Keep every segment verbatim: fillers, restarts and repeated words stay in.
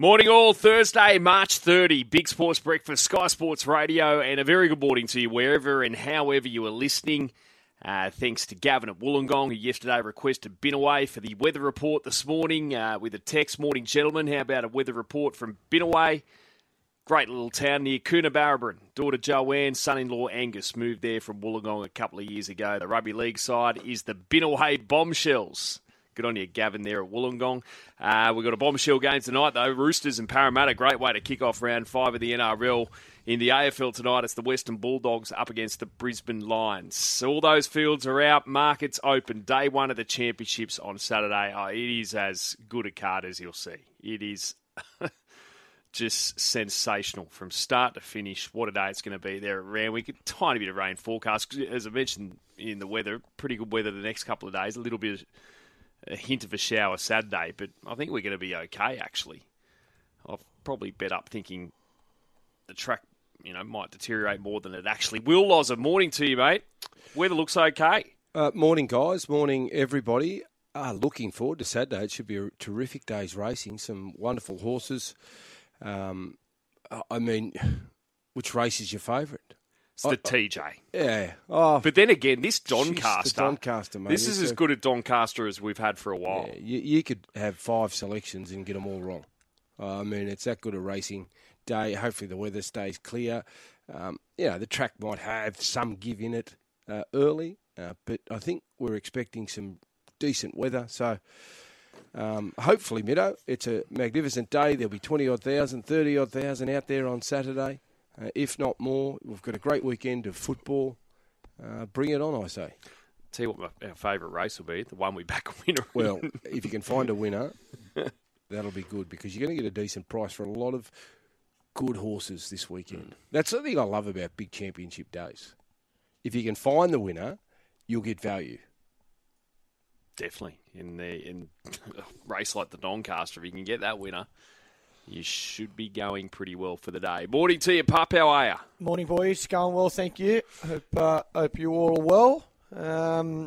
Morning all, Thursday, March thirtieth, Big Sports Breakfast, Sky Sports Radio, and a very good morning to you wherever and however you are listening. Uh, thanks to Gavin at Wollongong, who yesterday requested Binaway for the weather report this morning uh, with a text. Morning, gentlemen. How about a weather report from Binaway? Great little town near Coonabarabran. Daughter Joanne, son-in-law Angus moved there from Wollongong a couple of years ago. The rugby league side is the Binaway Bombshells. Good on you, Gavin, there at Wollongong. Uh, we've got a bombshell game tonight, though. Roosters and Parramatta. Great way to kick off round five of the N R L. In the A F L tonight, it's the Western Bulldogs up against the Brisbane Lions. So all those fields are out. Markets open. Day one of the championships on Saturday. Oh, it is as good a card as you'll see. It is just sensational from start to finish. What a day it's going to be there at Randwick. A tiny bit of rain forecast. As I mentioned in the weather, pretty good weather the next couple of days. A little bit of a hint of a shower Saturday, but I think we're going to be okay, actually. I've probably bet up thinking the track, you know, might deteriorate more than it actually will. Loza, morning to you, mate. Weather looks okay. Uh, morning, guys. Morning, everybody. Uh, looking forward to Saturday. It should be a terrific day's racing. Some wonderful horses. Um, I mean, which race is your favourite? It's the I, T J. Yeah. Oh, but then again, this Doncaster. Geez, the Doncaster, mate. This is it's as a, good a Doncaster as we've had for a while. Yeah, you, you could have five selections and get them all wrong. Uh, I mean, it's that good a racing day. Hopefully the weather stays clear. Um, you know, the track might have some give in it uh, early, uh, but I think we're expecting some decent weather. So um, hopefully, Middo, it's a magnificent day. There'll be twenty-odd thousand, thirty-odd thousand out there on Saturday. Uh, if not more, we've got a great weekend of football. Uh, bring it on, I say. Tell you what our favourite race will be, the one we back a winner. Well, if you can find a winner, that'll be good because you're going to get a decent price for a lot of good horses this weekend. Mm. That's the thing I love about big championship days. If you can find the winner, you'll get value. Definitely. In the in a race like the Doncaster, if you can get that winner, you should be going pretty well for the day. Morning to you, Pup. How are you? Morning, boys. Going well, thank you. Hope uh, hope you all are well. Um,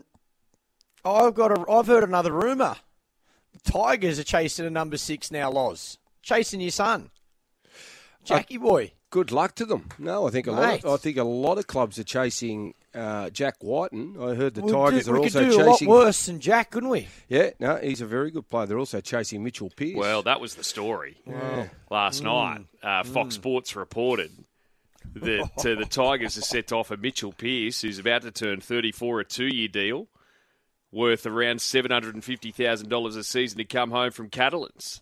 I've got a. I've heard another rumour. The Tigers are chasing a number six now, Loz. Chasing your son, Jackie uh, boy. Good luck to them. No, I think a Mate. lot. Of, I think a lot of clubs are chasing uh, Jack Whiten. I heard the we Tigers do, are we also could do chasing. a lot worse than Jack, couldn't we? Yeah, no, he's a very good player. They're also chasing Mitchell Pearce. Well, that was the story yeah. last Mm. night. Uh, Fox mm. Sports reported that uh, the Tigers are set to offer Mitchell Pearce, who's about to turn thirty-four, a two-year deal worth around seven hundred fifty thousand dollars a season to come home from Catalans.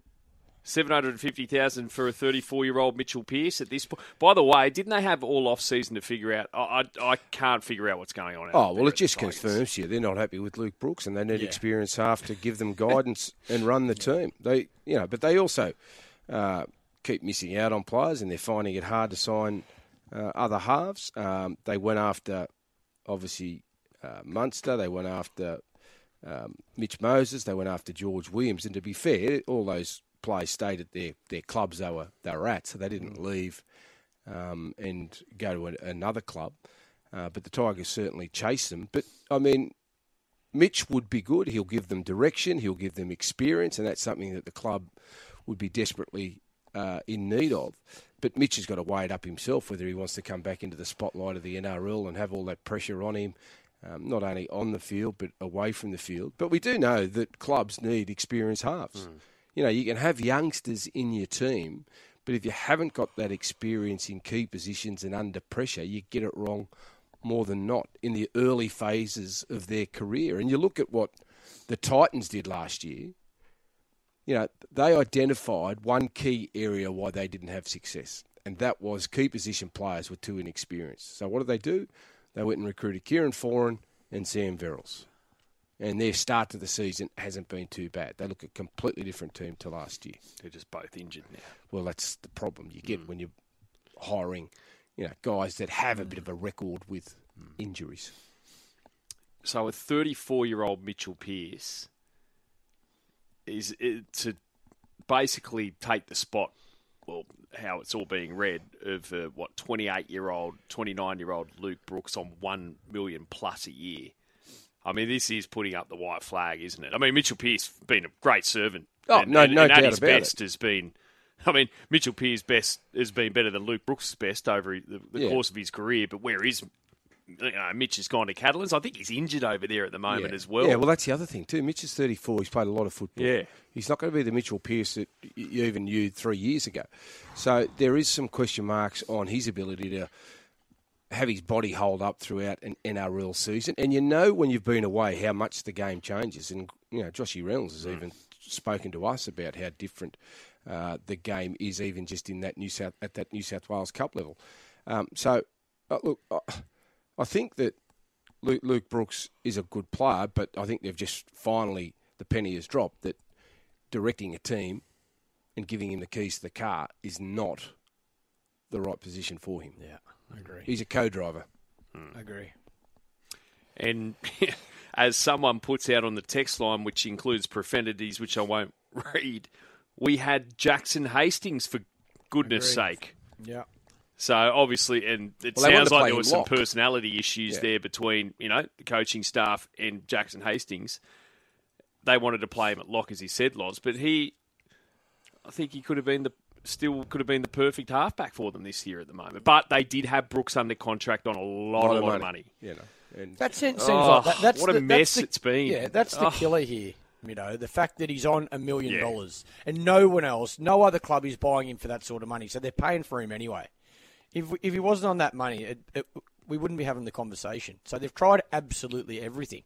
seven hundred fifty thousand dollars for a thirty-four-year-old Mitchell Pearce at this point. By the way, didn't they have all off-season to figure out? I, I, I can't figure out what's going on. Oh, well, it just confirms you they're not happy with Luke Brooks, and they need yeah. experienced half to give them guidance and run the team. They, you know, but they also uh, keep missing out on players, and they're finding it hard to sign uh, other halves. Um, they went after, obviously, uh, Munster. They went after um, Mitch Moses. They went after George Williams. And to be fair, all those players stayed at their, their clubs they were they were at, so they didn't leave um, and go to a, another club. Uh, but the Tigers certainly chase them. But, I mean, Mitch would be good. He'll give them direction. He'll give them experience, and that's something that the club would be desperately uh, in need of. But Mitch has got to weigh it up himself, whether he wants to come back into the spotlight of the N R L and have all that pressure on him, um, not only on the field but away from the field. But we do know that clubs need experienced halves. Mm. You know, you can have youngsters in your team, but if you haven't got that experience in key positions and under pressure, you get it wrong more than not in the early phases of their career. And you look at what the Titans did last year, you know, they identified one key area why they didn't have success, and that was key position players were too inexperienced. So what did they do? They went and recruited Kieran Foran and Sam Verrills. And their start to the season hasn't been too bad. They look a completely different team to last year. They're just both injured now. Well, that's the problem you get mm. when you're hiring, you know, guys that have a bit of a record with mm. injuries. So a thirty-four-year-old Mitchell Pearce is it, to basically take the spot, well, how it's all being read, of uh, what, twenty-eight-year-old, twenty-nine-year-old Luke Brooks on one million plus a year. I mean, this is putting up the white flag, isn't it? I mean, Mitchell Pearce been a great servant. Oh, and, no, and, no and doubt at his about best it. has been I mean, Mitchell Pearce's best has been better than Luke Brooks' best over the, the Yeah. course of his career, but where is you know, Mitch has gone to Catalans? I think he's injured over there at the moment yeah. as well. Yeah, well, that's the other thing too. Mitch is thirty-four. He's played a lot of football. Yeah. He's not going to be the Mitchell Pearce that you even knew three years ago. So there is some question marks on his ability to have his body hold up throughout an N R L season. And you know when you've been away how much the game changes. And, you know, Joshy Reynolds has mm. even spoken to us about how different uh, the game is even just in that New South at that New South Wales Cup level. Um, so, uh, look, uh, I think that Luke, Luke Brooks is a good player, but I think they've just finally, the penny has dropped, that directing a team and giving him the keys to the car is not the right position for him. Yeah, I agree. He's a co-driver. Mm. I agree. And as someone puts out on the text line, which includes profanities, which I won't read, we had Jackson Hastings, for goodness Agreed. sake. Yeah. So obviously, and it Well, they wanted sounds to like play there him was some lock. personality issues Yeah. there between, you know, the coaching staff and Jackson Hastings. They wanted to play him at lock, as he said, Loz, but he, I think he could have been the, still could have been the perfect halfback for them this year at the moment. But they did have Brooks under contract on a lot, a lot of money. You know, and That seems Oh, like that, that's what a the, mess that's the, it's been. Yeah, that's the Oh. killer here. You know, the fact that he's on a million Yeah. dollars and no one else, no other club is buying him for that sort of money, so they're paying for him anyway. If if he wasn't on that money, it, it, we wouldn't be having the conversation. So they've tried absolutely everything.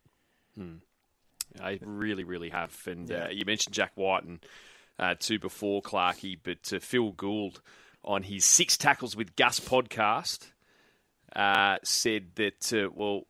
I really, really have. And Yeah. uh, you mentioned Jack White and uh, two before, Clarkey, but uh, Phil Gould on his Six Tackles with Gus podcast uh, said that, uh, well,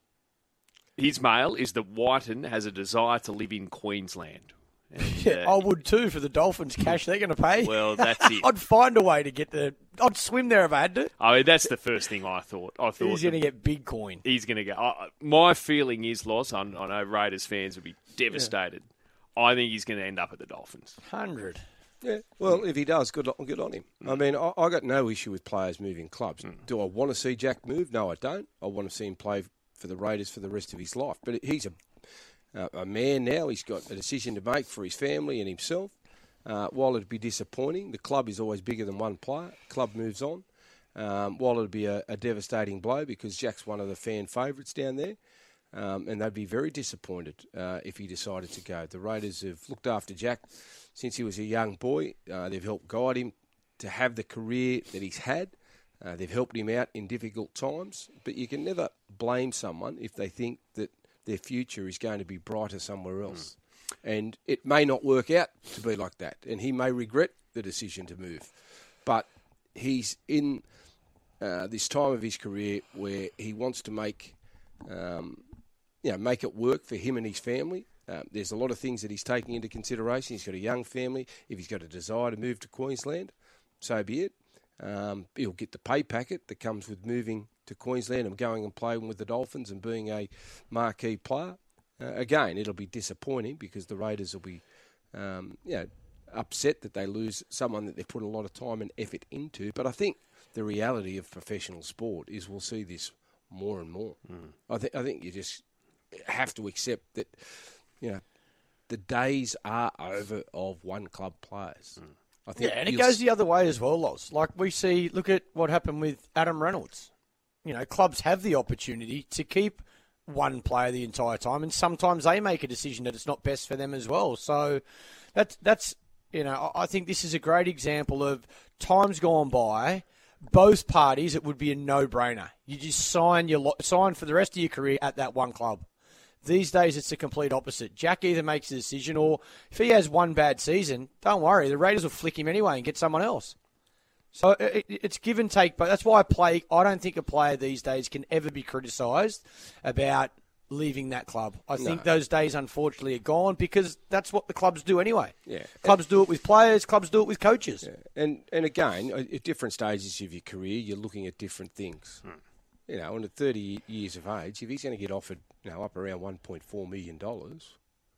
his mail is that Whiten has a desire to live in Queensland. And, Yeah, uh, I would too for the Dolphins cash they're going to pay. Well, that's it. I'd find a way to get the. I'd swim there if I had to. I mean, that's the first thing I thought. I thought He's going to that get big coin. he's going to go. Uh, my feeling is, Loss, I, I know Raiders fans would be devastated. I think he's going to end up at the Dolphins. Hundred. yeah, well, if he does, good, on- good on him. I mean, I, I got no issue with players moving clubs. Do I want to see Jack move? No, I don't. I want to see him play for the Raiders for the rest of his life. But he's a Uh, a man now. He's got a decision to make for his family and himself. Uh, while it'd be disappointing, the club is always bigger than one player. Club moves on. Um, while it'd be a, a devastating blow because Jack's one of the fan favourites down there, um, and they'd be very disappointed uh, if he decided to go. The Raiders have looked after Jack since he was a young boy. Uh, they've helped guide him to have the career that he's had. Uh, they've helped him out in difficult times, but you can never blame someone if they think that their future is going to be brighter somewhere else. Mm. And it may not work out to be like that. And he may regret the decision to move. But he's in uh, this time of his career where he wants to make, um, you know, make it work for him and his family. Um, there's a lot of things that he's taking into consideration. He's got a young family. If he's got a desire to move to Queensland, so be it. Um, he'll get the pay packet that comes with moving to Queensland and going and playing with the Dolphins and being a marquee player. Uh, again, it'll be disappointing because the Raiders will be, um, you know, upset that they lose someone that they've put a lot of time and effort into. But I think the reality of professional sport is we'll see this more and more. Mm. I think I think you just have to accept that, you know, the days are over of one club players. Mm. I think yeah, and it goes the other way as well, Loz. Like we see, look at what happened with Adam Reynolds. You know, clubs have the opportunity to keep one player the entire time, and sometimes they make a decision that it's not best for them as well. So that's, that's you know, I think this is a great example of times gone by, both parties, it would be a no-brainer. You just sign your lo- sign for the rest of your career at that one club. These days, it's the complete opposite. Jack either makes a decision, or if he has one bad season, don't worry, the Raiders will flick him anyway and get someone else. So it, it's give and take, but that's why I play. I don't think a player these days can ever be criticised about leaving that club. I think No. those days, unfortunately, are gone because that's what the clubs do anyway. Yeah. Clubs do it with players. Clubs do it with coaches. Yeah. And and again, at different stages of your career, you're looking at different things. Hmm. You know, and at thirty years of age, if he's going to get offered, you know, up around one point four million dollars,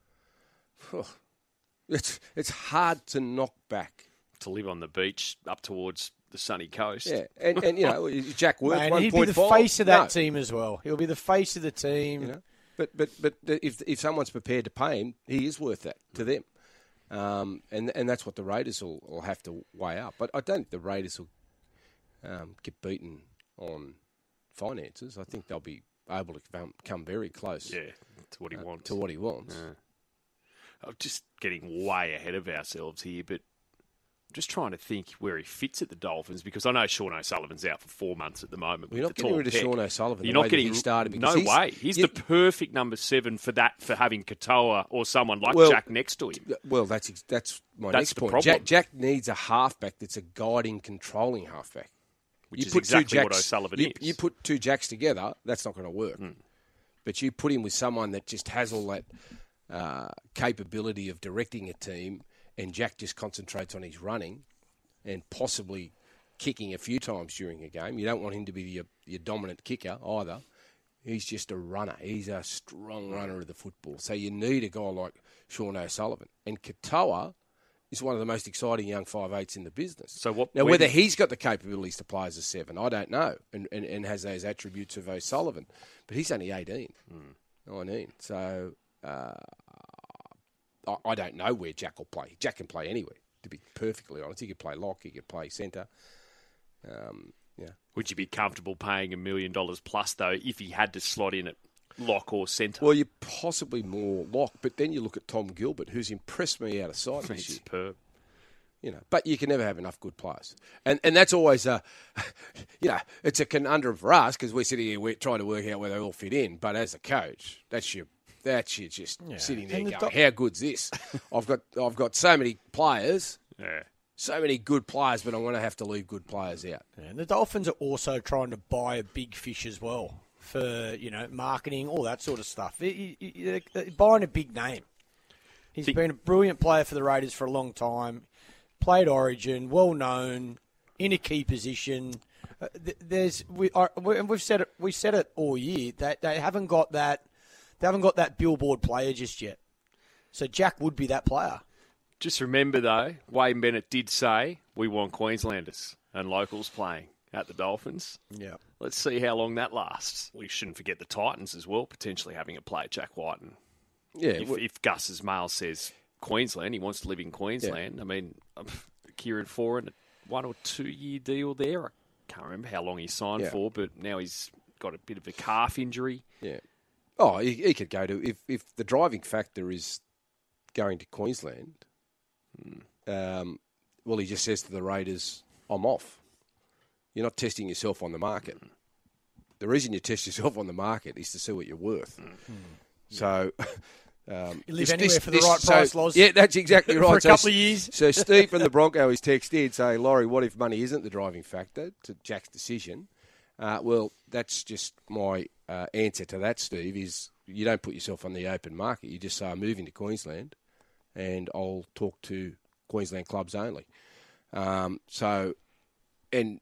it's it's hard to knock back. To live on the beach up towards the sunny coast. Yeah, and, and you know, Jack worth Man, one he'd point be the five. face of that No. team as well. He'll be the face of the team. You know, but but but if if someone's prepared to pay him, he is worth that to them. Um, and and that's what the Raiders will, will have to weigh up. But I don't think the Raiders will um, get beaten on finances. I think they'll be able to come, come very close. Yeah, to what he uh, wants. To what he wants. Yeah. I'm just getting way ahead of ourselves here, but I'm just trying to think where he fits at the Dolphins, because I know Sean O'Sullivan's out for four months at the moment. Well, you're not getting rid of Pec. Sean O'Sullivan. You're the not way getting that he started. No he's, way. He's he, the perfect number seven for that, for having Katoa or someone like well, Jack next to him. Well, that's that's my That's next the point. problem. Jack, Jack needs a halfback that's a guiding, controlling halfback. Which you is put exactly two Jacks, what O'Sullivan you, is. You put two Jacks together, that's not going to work. Mm. But you put him with someone that just has all that uh, capability of directing a team, and Jack just concentrates on his running and possibly kicking a few times during a game. You don't want him to be your, your dominant kicker either. He's just a runner. He's a strong runner of the football. So you need a guy like Sean O'Sullivan. And Katoa is one of the most exciting young five eights in the business. So what? Now, where whether do- he's got the capabilities to play as a seven, I don't know, and, and, and has those attributes of O'Sullivan. But he's only eighteen, mm. nineteen. So uh, I, I don't know where Jack will play. Jack can play anywhere, to be perfectly honest. He could play lock, he could play centre. Um, yeah. Would you be comfortable paying a million dollars plus, though, if he had to slot in at lock or centre? Well, you're possibly more lock, but then you look at Tom Gilbert, who's impressed me out of sight this He's year. superb. You know, but you can never have enough good players, and and that's always a, you know, it's a conundrum for us because we're sitting here we're trying to work out where they all fit in. But as a coach, that's your that's you just Yeah. sitting there And the going, do- how good's this? I've got I've got so many players, Yeah. so many good players, but I'm going to have to leave good players out. Yeah, and the Dolphins are also trying to buy a big fish as well for, you know, marketing, all that sort of stuff. It- it- it- they're buying a big name. He's Think- been a brilliant player for the Raiders for a long time. Played Origin, well known, in a key position. Uh, th- there's we are, we, and we've said it. We said it all year that they haven't got that. They haven't got that billboard player just yet. So Jack would be that player. Just remember, though, Wayne Bennett did say we want Queenslanders and locals playing at the Dolphins. Yeah. Let's see how long that lasts. We shouldn't forget the Titans as well, potentially having a play at Jack Whiten. Yeah, If, well- if Gus's mail says Queensland, he wants to live in Queensland. I mean, um, Kieran Foran, one or two year deal there. I can't remember how long he signed Yeah. for, but now he's got a bit of a calf injury. yeah. Oh, he, he could go to if if the driving factor is going to Queensland. Um, well, he just says to the Raiders, "I'm off." You're not testing yourself on the market. The reason you test yourself on the market is to see what you're worth. So, um, You live anywhere for the right so- price, Loz. Yeah, that's exactly right. For a So- couple of years. So Steve from the Bronco is texted in saying, "Laurie, what if money isn't the driving factor to Jack's decision?" Uh, well, that's just my uh, answer to that, Steve, is you don't put yourself on the open market. You just say, I'm moving to Queensland and I'll talk to Queensland clubs only. Um, so, and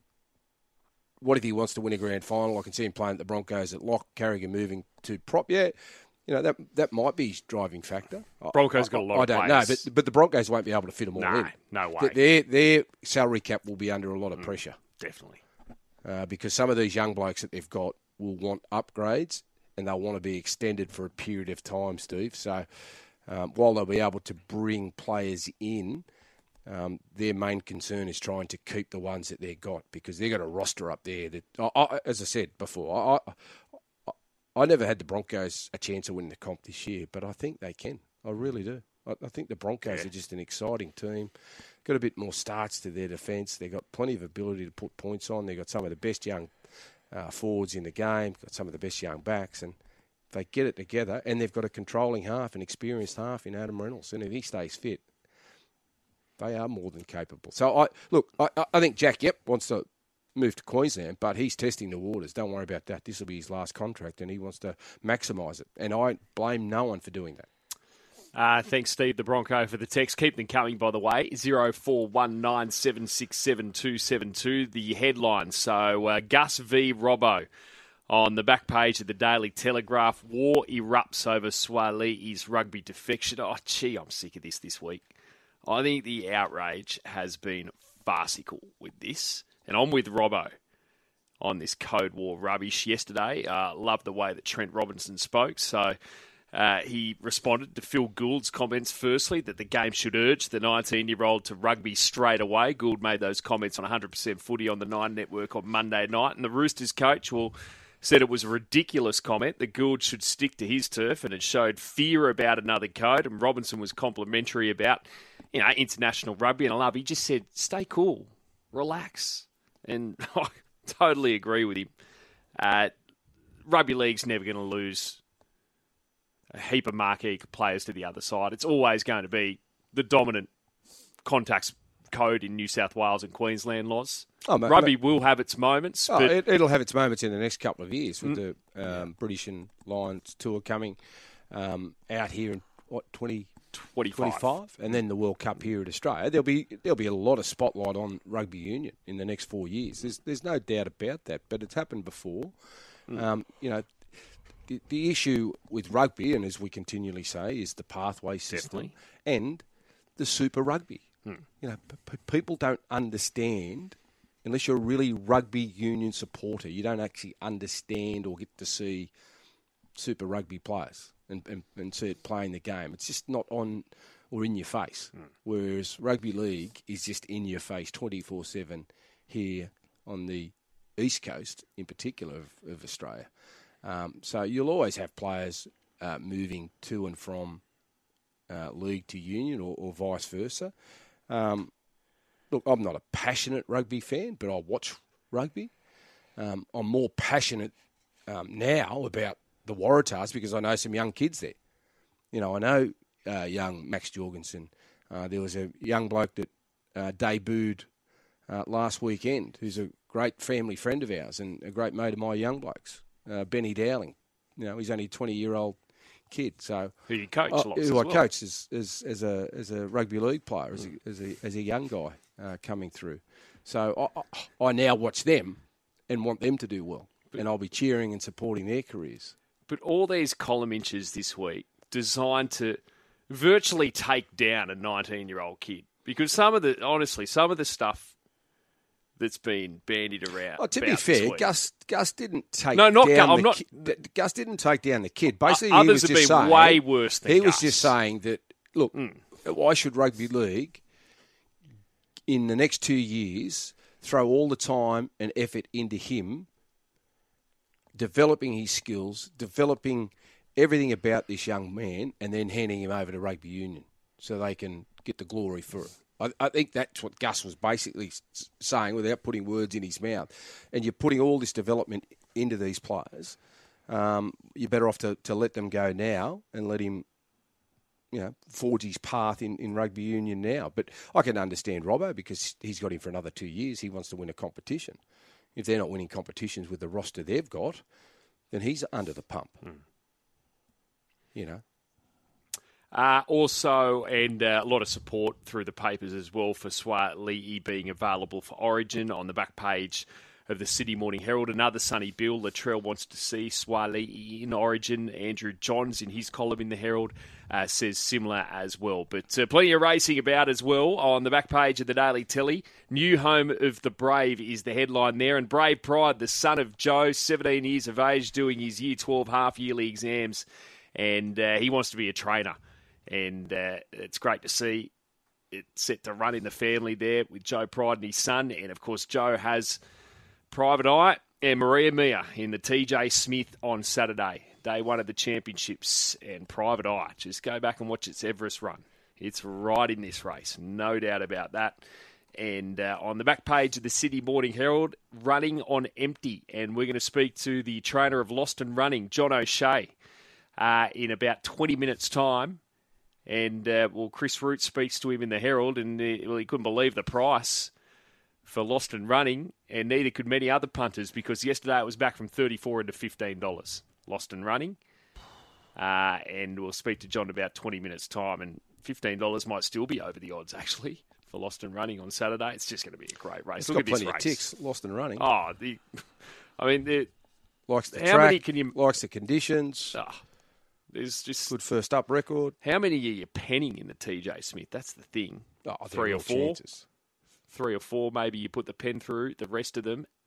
what if he wants to win a grand final? I can see him playing at the Broncos at lock, Carrigan moving to prop. Yeah, you know, that that might be his driving factor. Broncos I, got a lot I of don't players. know, but, but the Broncos won't be able to fit them all No, in. no way. Their, their salary cap will be under a lot of Mm. pressure. Definitely. Uh, because some of these young blokes that they've got will want upgrades and they'll want to be extended for a period of time, Steve. So um, while they'll be able to bring players in, um, their main concern is trying to keep the ones that they've got because they've got a roster up there that, I, I, as I said before, I, I, I never had the Broncos a chance of winning the comp this year, but I think they can. I really do. I, I think the Broncos Yeah. are just an exciting team. Got a bit more starts to their defence. They've got plenty of ability to put points on. They've got some of the best young uh, forwards in the game, got some of the best young backs, and they get it together. And they've got a controlling half, an experienced half in Adam Reynolds. And if he stays fit, they are more than capable. So, I look, I, I think Jack, yep, wants to move to Queensland, but he's testing the waters. Don't worry about that. This will be his last contract, and he wants to maximise it. And I blame no one for doing that. Uh, thanks, Steve the Bronco, for the text. Keep them coming, by the way. zero four one nine seven six seven two seven two. The headline. So, uh, Gus v. Robbo on the back page of the Daily Telegraph. War erupts over Swali's rugby defection. Oh, gee, I'm sick of this this week. I think the outrage has been farcical with this. And I'm with Robbo on this Code War rubbish yesterday. Uh, loved the way that Trent Robinson spoke. So, Uh, he responded to Phil Gould's comments, firstly, that the game should urge the nineteen-year-old to rugby straight away. Gould made those comments on one hundred percent Footy on the Nine Network on Monday night. And the Roosters coach will, said it was a ridiculous comment, that Gould should stick to his turf, and it showed fear about another code. And Robinson was complimentary about, you know, international rugby and I love. He just said, stay cool, relax. And I totally agree with him. Uh, rugby league's never going to lose a heap of marquee players to the other side. It's always going to be the dominant contacts code in New South Wales and Queensland, Loz. Oh, mate, Rugby mate. will have its moments. Oh, but it, it'll have its moments in the next couple of years with mm. the um, British and Lions tour coming um, out here in, what, twenty twenty-five, and then the World Cup here at Australia. There'll be there'll be a lot of spotlight on rugby union in the next four years. There's there's no doubt about that, but it's happened before. Mm. Um, you know, the, the issue with rugby, and as we continually say, is the pathway system Definitely. and the Super Rugby. Mm. You know, p- people don't understand, unless you're a really rugby union supporter, you don't actually understand or get to see Super Rugby players and, and, and see it playing the game. It's just not on or in your face. Mm. Whereas rugby league is just in your face twenty-four seven here on the East Coast, in particular of, of Australia. Um, so you'll always have players uh, moving to and from uh, league to union or, or vice versa. Um, look, I'm not a passionate rugby fan, but I watch rugby. Um, I'm more passionate um, now about the Waratahs because I know some young kids there. You know, I know uh, young Max Jorgensen. Uh, there was a young bloke that uh, debuted uh, last weekend who's a great family friend of ours and a great mate of my young blokes, uh, Benny Dowling. You know, he's only a twenty-year-old kid. So who you coach? Uh, lots who as I well. coached as, as as a as a rugby league player, as a as a, as a young guy uh, coming through. So I, I now watch them and want them to do well, but, and I'll be cheering and supporting their careers. But all these column inches this week designed to virtually take down a nineteen-year-old kid, because some of the honestly some of the stuff that's been bandied around. Oh, to be fair, Gus Gus didn't take no, not down Gus, I'm the not, kid. Gus didn't take down the kid. Basically, uh, he was others have just been saying, way worse than he Gus. was just saying that. Look, mm. why should rugby league in the next two years throw all the time and effort into him developing his skills, developing everything about this young man, and then handing him over to rugby union so they can get the glory for it. I, I think that's what Gus was basically saying without putting words in his mouth. And you're putting all this development into these players. Um, you're better off to, to let them go now and let him, you know, forge his path in, in rugby union now. But I can understand Robbo because he's got him for another two years. He wants to win a competition. If they're not winning competitions with the roster they've got, then he's under the pump. Mm. You know. Uh, also, and uh, a lot of support through the papers as well for Suaalii being available for Origin. On the back page of the Sydney Morning Herald, another Sonny Bill. Latrell wants to see Suaalii in Origin. Andrew Johns, in his column in the Herald, uh, says similar as well. But uh, plenty of racing about as well. On the back page of the Daily Telly, new home of the Brave is the headline there. And Brave Pride, the son of Joe, seventeen years of age, doing his Year twelve half-yearly exams. And uh, he wants to be a trainer. And uh, it's great to see it set to run in the family there with Joe Pride and his son. And, of course, Joe has Private Eye and Maria Mia in the T J Smith on Saturday, day one of the championships. And Private Eye, just go back and watch its Everest run. It's right in this race, no doubt about that. And uh, on the back page of the Sydney Morning Herald, running on empty. And we're going to speak to the trainer of Lost and Running, John O'Shea, uh, in about twenty minutes' time. And, uh, well, Chris Root speaks to him in the Herald, and uh, well, he couldn't believe the price for Lost and Running, and neither could many other punters, because yesterday it was back from thirty-four dollars into fifteen dollars, Lost and Running. Uh, and we'll speak to John in about twenty minutes' time, and fifteen dollars might still be over the odds, actually, for Lost and Running on Saturday. It's just going to be a great race. It's Look got at this plenty race. of ticks, Lost and Running. Oh, the, I mean, the, likes the how track, many can you, likes the conditions. Oh, There's just good first up record. How many are you penning in the T J Smith? That's the thing. Oh, Three or four. Chances. Three or four. Maybe you put the pen through. The rest of them,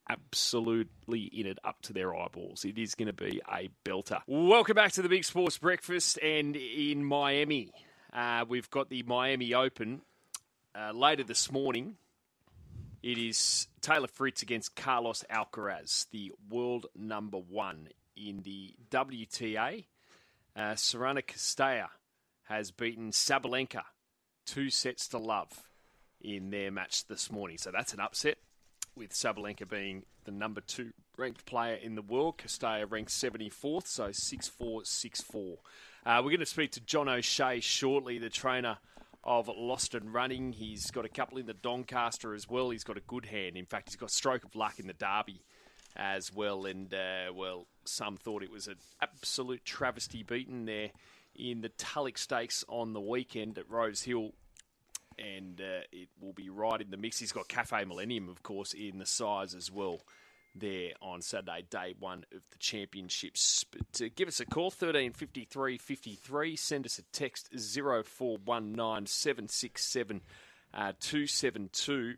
absolutely in it up to their eyeballs. It is going to be a belter. Welcome back to the Big Sports Breakfast. And in Miami, uh, we've got the Miami Open uh, later this morning. It is Taylor Fritz against Carlos Alcaraz, the world number one in the W T A. Uh, Sorana Castella has beaten Sabalenka two sets to love in their match this morning. So that's an upset, with Sabalenka being the number two ranked player in the world. Castella ranked seventy-fourth, so six four, six four. Uh, we're going to speak to John O'Shea shortly, the trainer of Lost and Running. He's got a couple in the Doncaster as well. He's got a good hand. In fact, he's got stroke of luck in the Derby as well. And, uh, well, some thought it was an absolute travesty beaten there in the Tulloch Stakes on the weekend at Rose Hill. And uh, it will be right in the mix. He's got Cafe Millennium, of course, in the size as well there on Saturday, day one of the championships. But uh, give us a call, thirteen fifty-three fifty-three. Send us a text, zero four one nine seven six seven two seven two.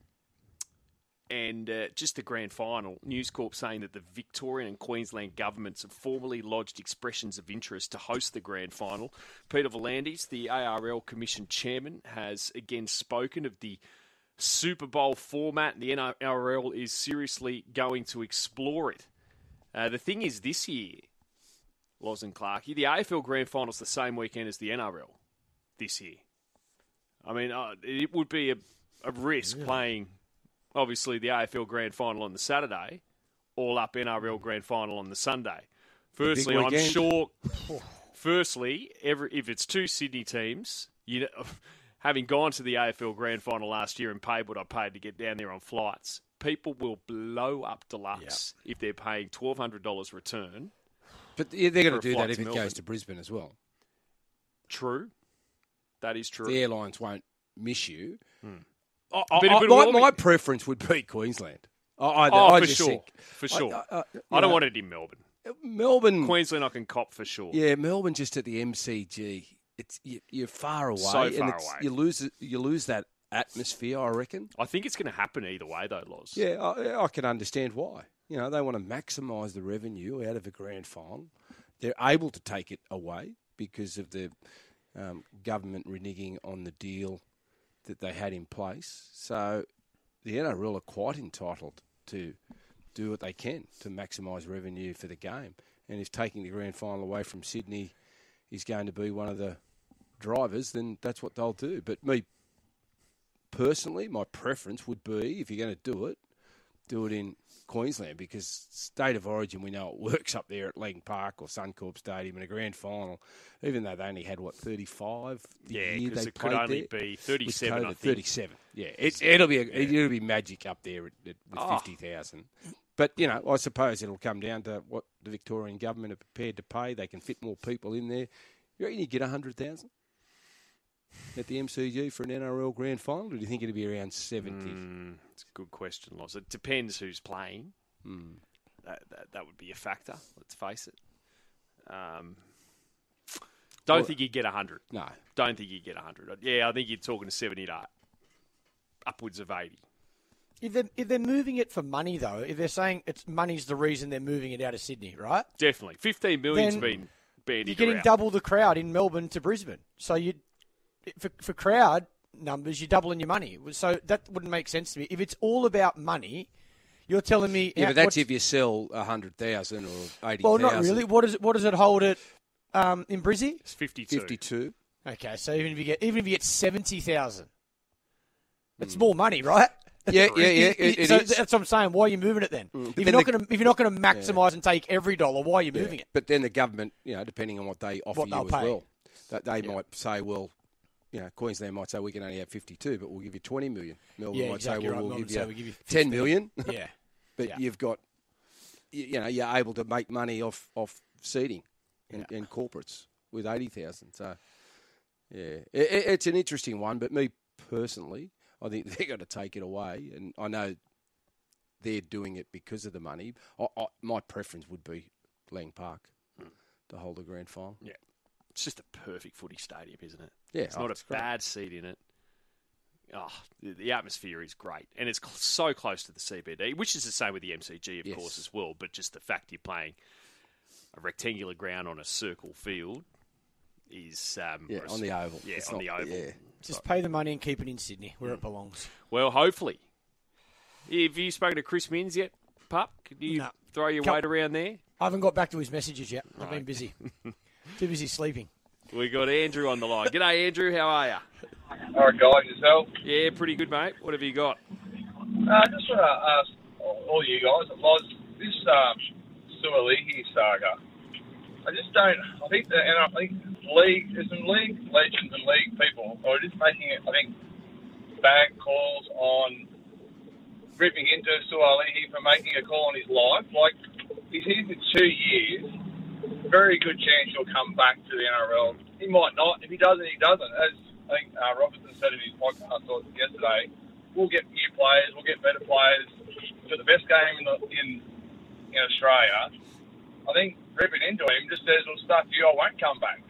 And uh, just the grand final, News Corp saying that the Victorian and Queensland governments have formally lodged expressions of interest to host the grand final. Peter V'landys, the A R L Commission chairman, has again spoken of the Super Bowl format, and the N R L is seriously going to explore it. Uh, the thing is, this year, Loz and Clarkie, the A F L Grand Final's the same weekend as the N R L this year. I mean, uh, it would be a, a risk really? playing, obviously, the A F L Grand Final on the Saturday, all up N R L Grand Final on the Sunday. Firstly, I'm sure, firstly, every, if it's two Sydney teams, you know, having gone to the A F L Grand Final last year and paid what I paid to get down there on flights, people will blow up deluxe yep. if they're paying twelve hundred dollars return. But they're going to do that if it Melbourne. goes to Brisbane as well. True. That is true. The airlines won't miss you. Hmm. I, I, I, my, my preference would be Queensland. I, I, oh, I for just sure. Think, for sure. I, I, I, I don't know, want it in Melbourne. Melbourne. Queensland I can cop for sure. Yeah, Melbourne just at the M C G. It's you, You're far away. So far and it's, away. You lose, you lose that atmosphere, I reckon. I think it's going to happen either way, though, Loz. Yeah, I, I can understand why. You know, they want to maximise the revenue out of a grand final. They're able to take it away because of the um, government reneging on the deal that they had in place. So the N R L are quite entitled to do what they can to maximise revenue for the game. And if taking the grand final away from Sydney is going to be one of the drivers, then that's what they'll do. But me, personally, my preference would be, if you're going to do it, do it in Queensland, because State of Origin, we know it works up there at Lang Park or Suncorp Stadium in a grand final, even though they only had, what, thirty-five the yeah, year they it played could only there? be thirty-seven, I think. thirty-seven, yeah. It, it'll, be a, yeah. it'll be magic up there at, at, with oh. fifty thousand. But, you know, I suppose it'll come down to what the Victorian government are prepared to pay. They can fit more people in there. You reckon you get one hundred thousand at the M C G for an N R L grand final? Or do you think it'll be around seventy? Mm, it's a good question, Loz. It depends who's playing. Mm. That, that that would be a factor, let's face it. Um, don't well, think you'd get one hundred. No. Don't think you'd get one hundred. Yeah, I think you're talking to seventy to upwards of eighty. If they're, if they're moving it for money, though, if they're saying it's money's the reason they're moving it out of Sydney, right? Definitely. fifteen million's then been bandied You're getting around. double the crowd in Melbourne to Brisbane. So you, for, for crowd numbers, you're doubling your money. So that wouldn't make sense to me. If it's all about money, you're telling me... Yeah, but that's if you sell one hundred thousand or eighty thousand. Well, not really. What, is it, what does it hold at um, in Brizzy? It's fifty-two. fifty-two. Okay, so even if you get even if you get seventy thousand, it's mm. more money, right? Yeah, yeah, yeah. It, it so is. That's what I'm saying. Why are you moving it then? Mm, if, you're not the, gonna, if you're not going to maximise yeah. and take every dollar, why are you yeah. moving it? But then the government, you know, depending on what they offer what you as pay. well, that they yeah. might say, well, you know, Queensland might say we can only have fifty-two, but we'll give you twenty million. Melbourne yeah, might exactly say, well, right. we'll, Melbourne give you, we'll give you ten million. Yeah. But yeah. you've got, you know, you're able to make money off, off seating and, yeah. and corporates with eighty thousand. So, yeah, it, it's an interesting one. But me personally, I think they're going to take it away. And I know they're doing it because of the money. I, I, my preference would be Lang Park mm. to hold a grand final. Yeah. It's just a perfect footy stadium, isn't it? Yeah. It's oh, not it's a great. bad seat in it. oh, the, the atmosphere is great. And it's cl- so close to the C B D, which is the same with the M C G, of yes. course, as well. But just the fact you're playing a rectangular ground on a circle field is... Um, yeah, on the oval. Yeah, it's on not, the oval. Yeah. Just pay the money and keep it in Sydney, where it belongs. Well, hopefully. Have you spoken to Chris Minns yet, Pup? Could you No. throw your Come- weight around there? I haven't got back to his messages yet. I've Right. been busy. Too busy sleeping. We got Andrew on the line. G'day, Andrew. How are you? All right, guys, yourself? Yeah, pretty good, mate. What have you got? Uh, I just want to ask all you guys, Loz, this um, Suaalii saga, I just don't, I think, that, and I think league, there's some league legends and league people who are just making it, I think, bad calls on ripping into Suaalii for making a call on his life. Like, he's here for two years. Very good chance he'll come back to the N R L. He might not. If he doesn't, he doesn't. As I think uh, Robertson said in his podcast yesterday, we'll get new players, we'll get better players. For the best game in, the, in in Australia, I think ripping into him just says, well, stuff you, I won't come back.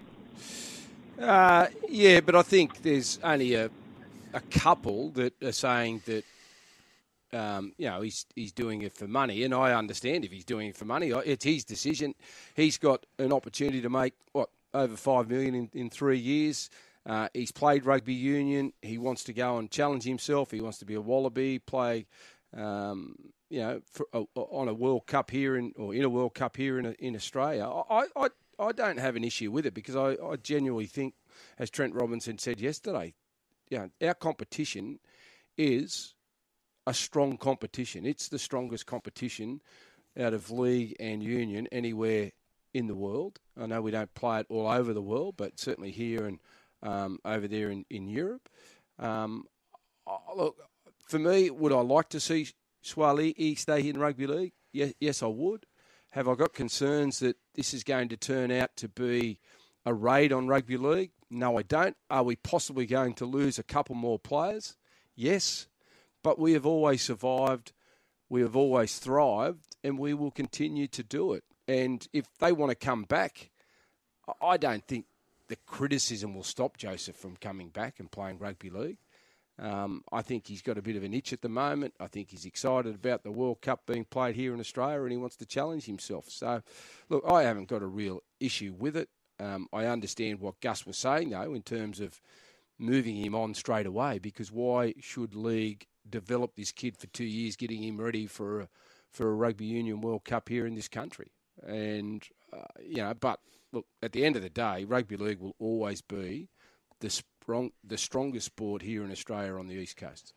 Uh, yeah, but I think there's only a a couple that are saying that um, you know he's he's doing it for money, and I understand if he's doing it for money, it's his decision. He's got an opportunity to make what over five million in, in three years. Uh, he's played rugby union. He wants to go and challenge himself. He wants to be a Wallaby, play, um, you know, for, uh, on a World Cup here in or in a World Cup here in in Australia. I, I I don't have an issue with it because I, I genuinely think, as Trent Robinson said yesterday, you know, our competition is a strong competition. It's the strongest competition out of league and union anywhere in the world. I know we don't play it all over the world, but certainly here and um, over there in, in Europe. Um, look, for me, would I like to see Suaalii stay in rugby league? Yes, yes, I would. Have I got concerns that this is going to turn out to be a raid on rugby league? No, I don't. Are we possibly going to lose a couple more players? Yes, but we have always survived, we have always thrived, and we will continue to do it. And if they want to come back, I don't think the criticism will stop Joseph from coming back and playing rugby league. Um, I think he's got a bit of an itch at the moment. I think he's excited about the World Cup being played here in Australia and he wants to challenge himself. So, look, I haven't got a real issue with it. Um, I understand what Gus was saying, though, in terms of moving him on straight away, because why should League develop this kid for two years, getting him ready for a, for a Rugby Union World Cup here in this country? And, uh, you know, but, look, at the end of the day, Rugby League will always be the strong, the strongest sport here in Australia on the East Coast.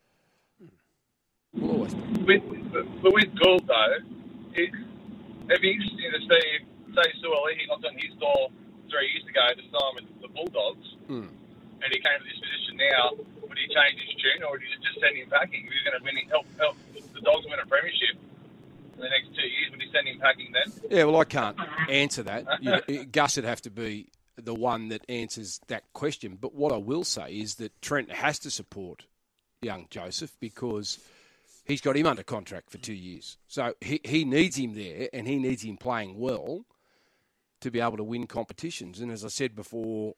Will always be. With, but with Gould, though, it, it'd be interesting to see if, say, Suaalii knocked on his door three years ago to sign with the Bulldogs, mm. and he came to this position now, would he change his tune or would he just send him packing? If he's going to win, help, help the Dogs win a premiership in the next two years, would he send him packing then? Yeah, well, I can't answer that. You know, Gus would have to be the one that answers that question. But what I will say is that Trent has to support young Joseph because he's got him under contract for two years. So he, he needs him there and he needs him playing well to be able to win competitions. And as I said before,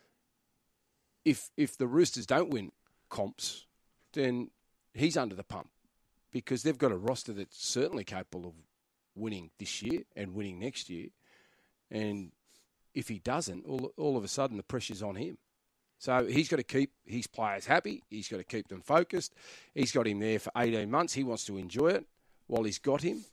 if if the Roosters don't win comps, then he's under the pump because they've got a roster that's certainly capable of winning this year and winning next year. And if he doesn't, all, all of a sudden the pressure's on him. So he's got to keep his players happy. He's got to keep them focused. He's got him there for eighteen months. He wants to enjoy it while he's got him.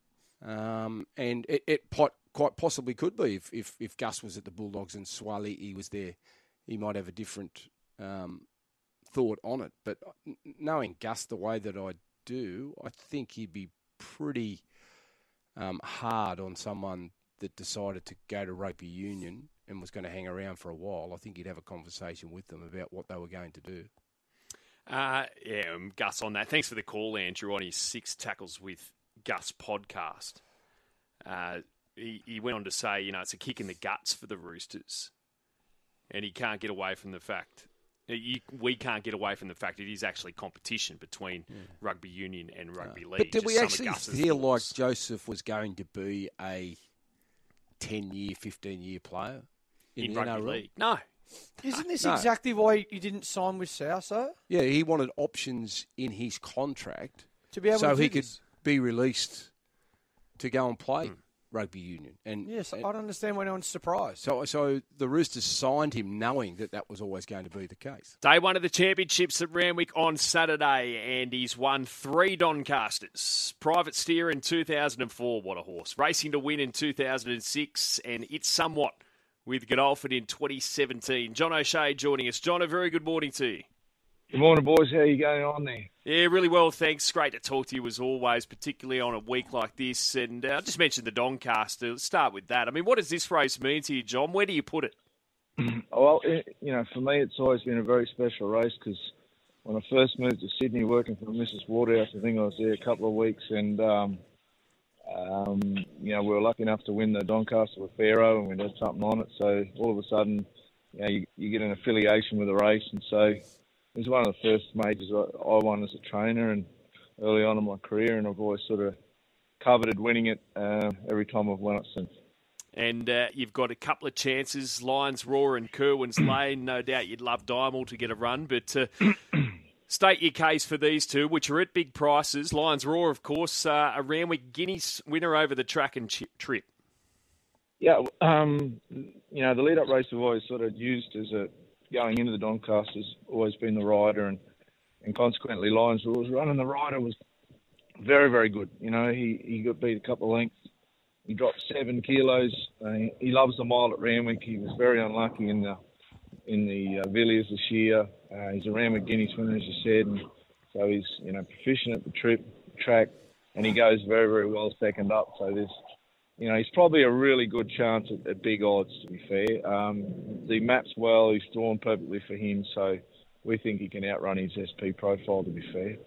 Um, and it, it quite, quite possibly could be if, if, if Gus was at the Bulldogs and Suaalii was there, he might have a different um, thought on it. But knowing Gus the way that I do, I think he'd be pretty um, hard on someone that decided to go to rugby union and was going to hang around for a while. I think he'd have a conversation with them about what they were going to do. Uh, yeah, um, Gus on that. Thanks for the call, Andrew, on his Six Tackles with Gus podcast. Uh, he, he went on to say, you know, it's a kick in the guts for the Roosters. And he can't get away from the fact, you, we can't get away from the fact it is actually competition between yeah. rugby union and rugby no. league. But did we actually feel like thoughts. Joseph was going to be a ten-year, fifteen-year player in, in the rugby N R L? league? No, Isn't this No. exactly why you didn't sign with South, though? Yeah, he wanted options in his contract To be able so to do he could this? be released to go and play rugby union. And Yes, and I don't understand why no one's surprised. so, so the Roosters signed him knowing that that was always going to be the case. Day one of the championships at Randwick on Saturday, and he's won three Doncasters. Private Steer in two thousand four, what a horse. Racing to Win in two thousand six, and It's Somewhat with Godolphin in twenty seventeen. John O'Shea joining us. John, a very good morning to you. Good morning, boys. How are you going on there? Yeah, really well, thanks. Great to talk to you as always, particularly on a week like this. And uh, I just mentioned the Doncaster. Let's start with that. I mean, what does this race mean to you, John? Where do you put it? Well, it, you know, for me, it's always been a very special race because when I first moved to Sydney working for Missus Waterhouse, I think I was there a couple of weeks, and um, um, you know, we were lucky enough to win the Doncaster with Pharaoh, and we had something on it. So all of a sudden, you know, you, you get an affiliation with the race, and so it was one of the first majors I, I won as a trainer, and early on in my career, and I've always sort of coveted winning it uh, every time I've won it since. And uh, you've got a couple of chances, Lions Roar and Kerwin's Lane. No doubt you'd love Diamond to get a run, but uh, state your case for these two, which are at big prices. Lions Roar, of course, uh, a Randwick Guineas winner over the track and chip trip. Yeah, um, you know, the lead-up race I've always sort of used as a going into the Doncaster's always been the rider, and, and consequently Lions Roar was running. The rider was very, very good. You know, he, he got beat a couple of lengths. He dropped seven kilos. Uh, he loves the mile at Randwick. He was very unlucky in the in the uh, Villiers this year. Uh, he's a Randwick Guineas winner, as you said, and so he's you know proficient at the trip track, and he goes very very well second up. So there's you know he's probably a really good chance at, at big odds. To be fair, um, the map's well. He's drawn perfectly for him, so we think he can outrun his S P profile. To be fair.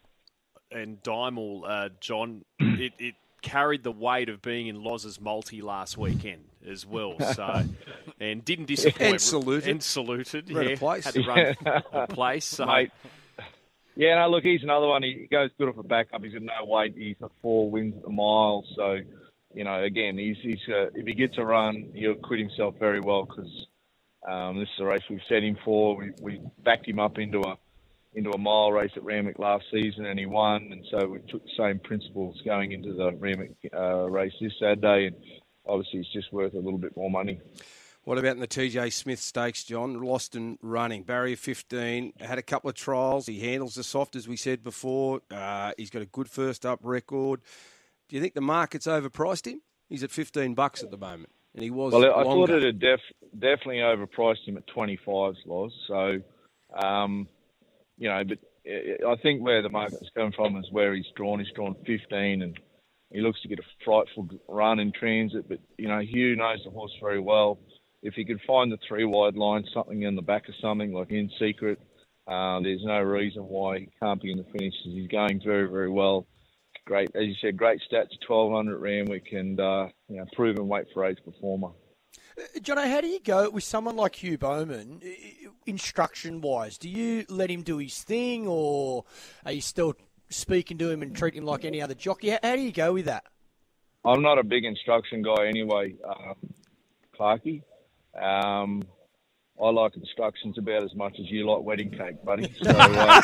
And Dimal, uh, John, it. it carried the weight of being in Loz's multi last weekend as well, so and didn't disappoint. And saluted. And saluted. Ran yeah, a place. had to run a place. So. Mate. Yeah, no, look, he's another one. He goes good off a backup. He's got no weight. He's got four wins at the mile. So, you know, again, he's, he's uh, if he gets a run, he'll acquit himself very well because um, this is a race we've set him for. We, we backed him up into a into a mile race at Randwick last season, and he won. And so we took the same principles going into the Randwick uh, race this Saturday, and obviously it's just worth a little bit more money. What about in the T J Smith Stakes, John? Lost and running. Barrier fifteen, had a couple of trials. He handles the soft, as we said before. Uh, he's got a good first-up record. Do you think the market's overpriced him? He's at fifteen bucks at the moment, and he was Well, I longer. thought it had def- definitely overpriced him at twenty-fives, Loz. So, um, you know, but I think where the market's come from is where he's drawn. He's drawn fifteen, and he looks to get a frightful run in transit. But, you know, Hugh knows the horse very well. If he could find the three wide line, something in the back of something, like In Secret, uh, there's no reason why he can't be in the finishes. He's going very, very well. Great, as you said, great stats, twelve hundred at Randwick, and, uh, you know, proven weight for age performer. Jono, how do you go with someone like Hugh Bowman, instruction-wise? Do you let him do his thing, or are you still speaking to him and treat him like any other jockey? How do you go with that? I'm not a big instruction guy anyway, um, Clarkie. Um, I like instructions about as much as you like wedding cake, buddy. So, uh...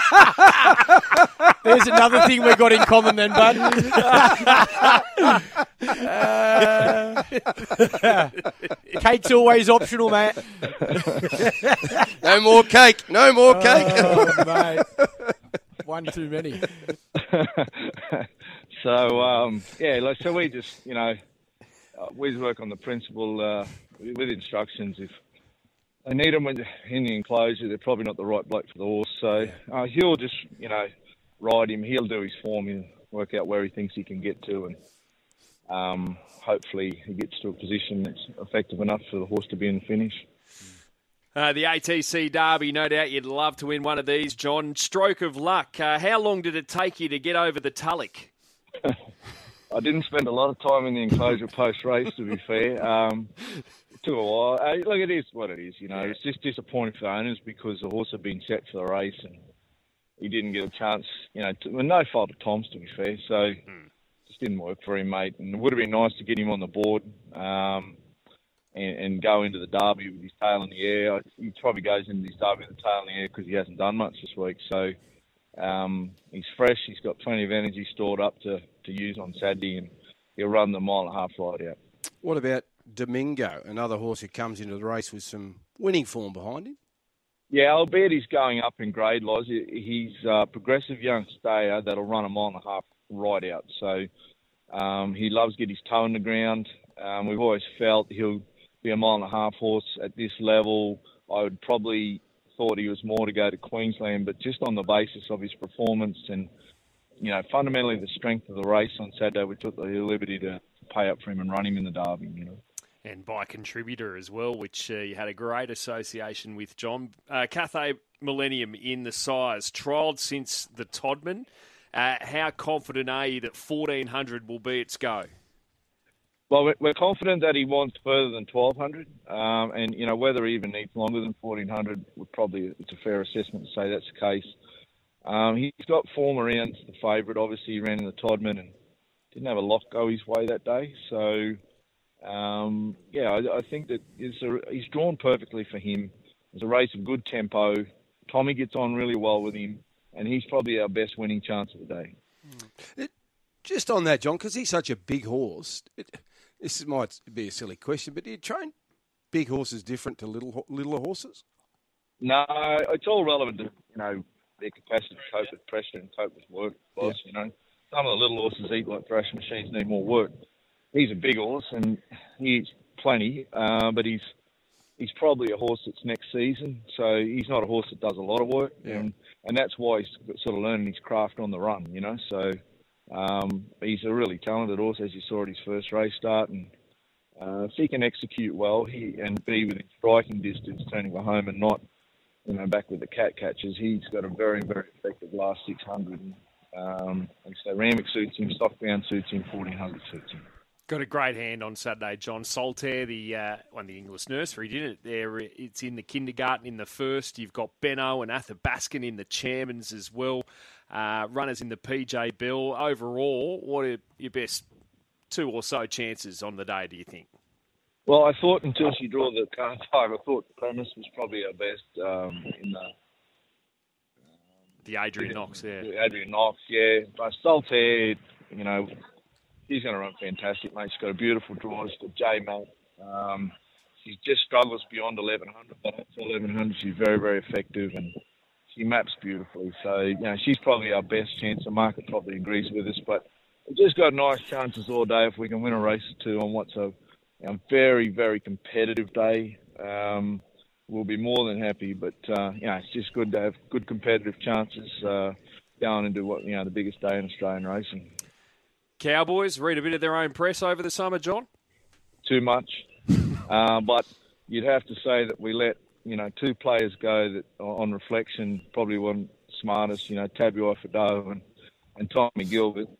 There's another thing we got in common then, bud. uh, cake's always optional, mate. No more cake. No more cake. Oh, mate. One too many. so, um, yeah, like, so we just, you know, uh, we work on the principle uh, with instructions. If they need them in the enclosure, they're probably not the right bloke for the horse. So uh, he'll just, you know, ride him. He'll do his form and work out where he thinks he can get to, and um, hopefully he gets to a position that's effective enough for the horse to be in the finish. Uh, the A T C Derby, no doubt you'd love to win one of these, John. Stroke of luck. Uh, how long did it take you to get over the Tulloch? I didn't spend a lot of time in the enclosure post-race, to be fair. Um, it took a while. Uh, look, it is what it is, you know. It's just disappointing for owners because the horse had been set for the race and he didn't get a chance, you know, to, well, no fault of Tom's, to be fair. So it just didn't work for him, mate. And it would have been nice to get him on the board. Um, and, and go into the Derby with his tail in the air. He probably goes into his Derby with the tail in the air because he hasn't done much this week. So um, he's fresh. He's got plenty of energy stored up to, to use on Saturday, and he'll run the mile and a half right out. What about Domingo, another horse who comes into the race with some winning form behind him? Yeah, albeit he's going up in grade, Loz. He's a progressive young stayer that'll run a mile and a half right out. So um, he loves to get his toe in the ground. Um, we've always felt he'll be a mile and a half horse at this level. I would probably thought he was more to go to Queensland, but just on the basis of his performance and, you know, fundamentally the strength of the race on Saturday, we took the liberty to pay up for him and run him in the Derby, you know. And by contributor as well, which uh, you had a great association with, John. Uh, Cathay Millennium in the size, trialled since the Todman. Uh, how confident are you that fourteen hundred will be its go? Well, we're confident that he wants further than twelve hundred, um, and you know whether he even needs longer than fourteen hundred would probably it's a fair assessment to say that's the case. Um, he's got form around the favourite. Obviously, he ran in the Todman and didn't have a lock go his way that day. So, um, yeah, I, I think that it's a, he's drawn perfectly for him. It's a race of good tempo. Tommy gets on really well with him, and he's probably our best winning chance of the day. It, just on that, John, because he's such a big horse, it, this might be a silly question, but do you train big horses different to little littler horses? No, it's all relevant to, you know, their capacity to cope with pressure and cope with work. Boss, yeah. You know, some of the little horses eat like thrashing machines, need more work. He's a big horse and he eats plenty, uh, but he's he's probably a horse that's next season. So he's not a horse that does a lot of work, yeah. and and that's why he's sort of learning his craft on the run. You know, so um, he's a really talented horse, as you saw at his first race start, and uh, if he can execute well, he and be within striking distance, turning for home and not, you know, back with the cat catches, he's got a very, very effective last six hundred. And, um, like I say, Ramick suits him, Stockbound suits him, fourteen hundred suits him. Got a great hand on Saturday, John. Saltaire, the uh, won the English Nursery, didn't it? There, it's in the kindergarten in the first. You've got Benno and Athabaskan in the chairmans as well. Uh, runners in the P J Bill. Overall, what are your best two or so chances on the day, do you think? Well, I thought until she drew the card five, I thought the premise was probably our best um, in the... The Adrian Knox, yeah. Adrian Knox, yeah. But Saltaire, you know, she's going to run fantastic, mate. She's got a beautiful draw. She's got J-Mac. Um, she just struggles beyond eleven hundred, but at eleven hundred, she's very, very effective and she maps beautifully. So, you know, she's probably our best chance. The market probably agrees with us, but we've just got nice chances all day if we can win a race or two on what's a, a very, very competitive day. Um, we'll be more than happy, but, uh, you know, it's just good to have good competitive chances uh, going into what, you know, the biggest day in Australian racing. Cowboys read a bit of their own press over the summer, John? Too much. uh, but you'd have to say that we let, you know, two players go that, on reflection, probably weren't smartest, you know, Tabuai Fidow and, and Tommy Gilbert.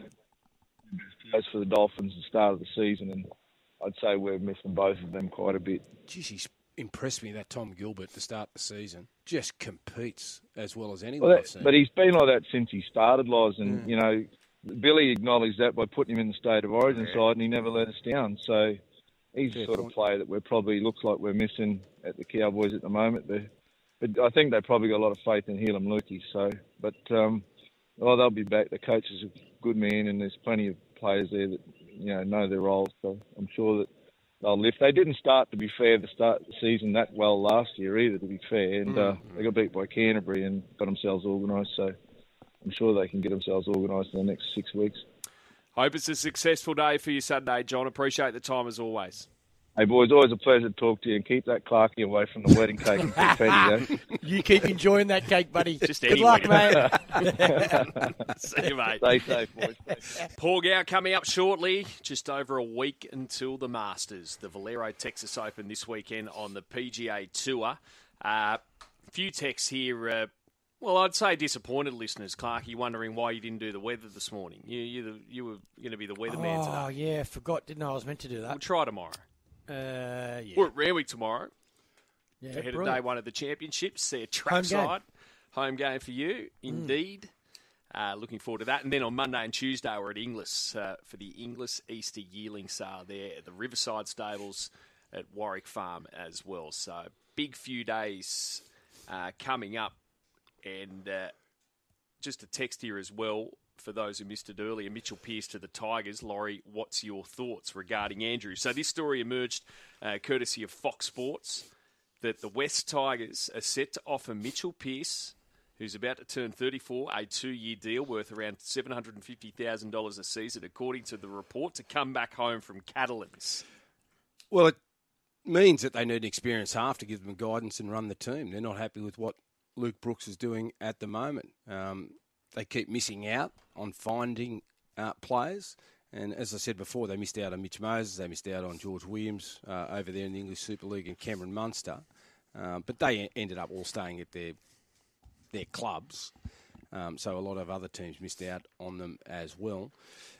Those for the Dolphins at the start of the season, and I'd say we're missing both of them quite a bit. Geez, he's impressed me, that Tom Gilbert, to start the season. Just competes as well as anyone Well, I've seen. but he's been like that since he started, Loz, and, Mm. you know, Billy acknowledged that by putting him in the State of Origin Yeah. side, and he never let us down. So he's Fair the sort point. of player that we're probably looks like we're missing at the Cowboys at the moment. But, but I think they probably got a lot of faith in Helam Lukey. So, but um, well, they'll be back. The coach is a good man, and there's plenty of players there that you know know their roles. So I'm sure that they'll lift. They didn't start, to be fair, the start of the season that well last year either, to be fair, and uh, they got beat by Canterbury and got themselves organised. So I'm sure they can get themselves organised in the next six weeks. Hope it's a successful day for you Saturday, John. Appreciate the time as always. Hey, boys, always a pleasure to talk to you, and keep that Clarkie away from the wedding cake and confetti, eh? You keep enjoying that cake, buddy. Just Good anyway. luck, mate. See you, mate. Stay safe, boys. Stay safe. Paul Gow coming up shortly. Just over a week until the Masters. The Valero Texas Open this weekend on the P G A Tour. A uh, few texts here. Uh, well, I'd say disappointed listeners, Clarkie, wondering why you didn't do the weather this morning. You you, the, you were going to be the weatherman Oh, today. yeah, forgot, didn't I? I was meant to do We'll that. try tomorrow. Uh, yeah. We're at Randwick tomorrow. yeah Ahead of brilliant. day one of the championships. See a Home trackside. Home game for you, indeed. Uh, looking forward to that. And then on Monday and Tuesday, we're at Inglis uh, for the Inglis Easter Yearling Sale there at the Riverside Stables. at Warwick Farm as well. So big few days uh, coming up. And uh, just a text here as well for those who missed it earlier. Mitchell Pearce to the Tigers. Laurie, what's your thoughts regarding Andrew? So this story emerged uh, courtesy of Fox Sports that the West Tigers are set to offer Mitchell Pearce, who's about to turn thirty-four, a two-year deal worth around seven hundred fifty thousand dollars a season, according to the report, to come back home from Catalans. Well, it means that they need an experienced half to give them guidance and run the team. They're not happy with what Luke Brooks is doing at the moment. Um, they keep missing out on finding uh, players. And as I said before, they missed out on Mitch Moses. They missed out on George Williams uh, over there in the English Super League and Cameron Munster. Uh, but they ended up all staying at their their clubs. Um, so a lot of other teams missed out on them as well.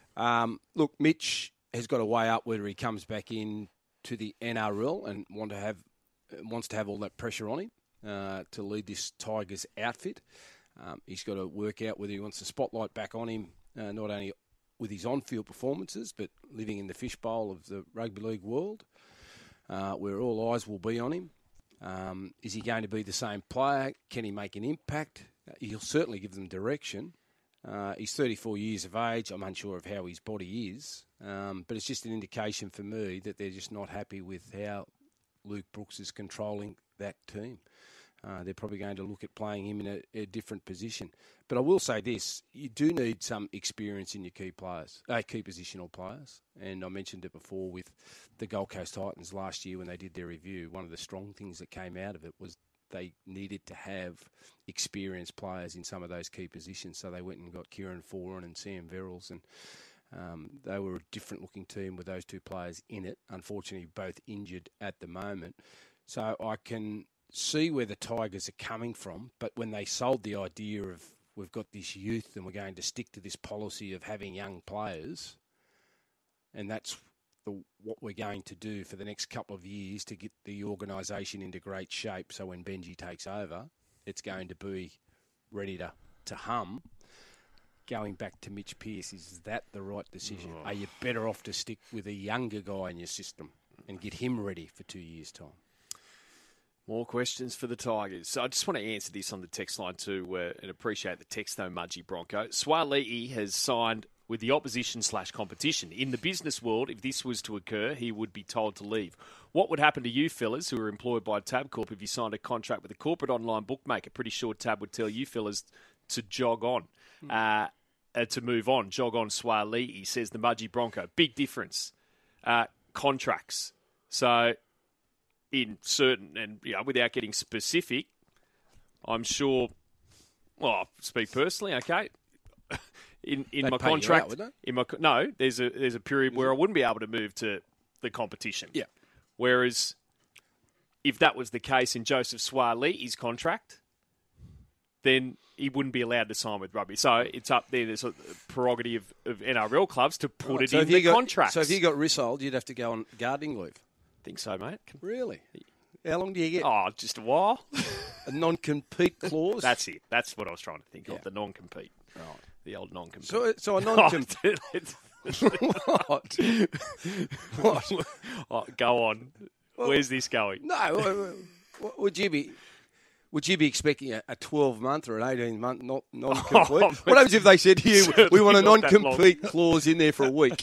Um, look, Mitch has got to weigh up whether he comes back in to the N R L and want to have wants to have all that pressure on him. Uh, to lead this Tigers outfit. Um, he's got to work out whether he wants the spotlight back on him, uh, not only with his on-field performances, but living in the fishbowl of the rugby league world, uh, where all eyes will be on him. Um, is he going to be the same player? Can he make an impact? Uh, he'll certainly give them direction. Uh, he's thirty-four years of age. I'm unsure of how his body is, um, but it's just an indication for me that they're just not happy with how Luke Brooks is controlling that team. Uh, they're probably going to look at playing him in a, a different position. But I will say this, you do need some experience in your key players, uh, key positional players. And I mentioned it before with the Gold Coast Titans last year when they did their review. One of the strong things that came out of it was they needed to have experienced players in some of those key positions. So they went and got Kieran Foran and Sam Verrills, and um, they were a different-looking team with those two players in it. Unfortunately, both injured at the moment. So I can see where the Tigers are coming from, but when they sold the idea of we've got this youth and we're going to stick to this policy of having young players, and that's the, what we're going to do for the next couple of years to get the organisation into great shape, so when Benji takes over, it's going to be ready to, to hum. Going back to Mitch Pearce, is that the right decision? Oh. Are you better off to stick with a younger guy in your system and get him ready for two years' time? More questions for the Tigers. So I just want to answer this on the text line too, uh, and appreciate the text though, Mudgee Bronco. Swali'i has signed with the opposition slash competition. In the business world, if this was to occur, he would be told to leave. What would happen to you fellas who are employed by Tabcorp if you signed a contract with a corporate online bookmaker? Pretty sure Tab would tell you fellas to jog on, hmm. uh, uh, to move on. Jog on, Swali'i, says the Mudgee Bronco. Big difference. Uh, contracts. So in certain, and you know, without getting specific, I'm sure, well, I'll speak personally, okay? In in They'd my pay contract, you out, in my no, there's a there's a period where I wouldn't be able to move to the competition. Yeah. Whereas, if that was the case in Joseph Swali'i's contract, then he wouldn't be allowed to sign with rugby. So it's up there. There's a prerogative of N R L clubs to put right, it so in the got, contract. So if you got rissoled, you'd have to go on gardening leave. Think so, mate. Really? How long do you get? Oh, just a while. A non-compete clause? That's it. That's what I was trying to think yeah. of, the non-compete. Right. The old non-compete. So, so a non-compete... what? What? Oh, go on. Well, where's this going? No, would you be... Would you be expecting a twelve-month or an eighteen-month not non-compete? Oh, what happens if they said to you, we want a non-compete clause in there for a week?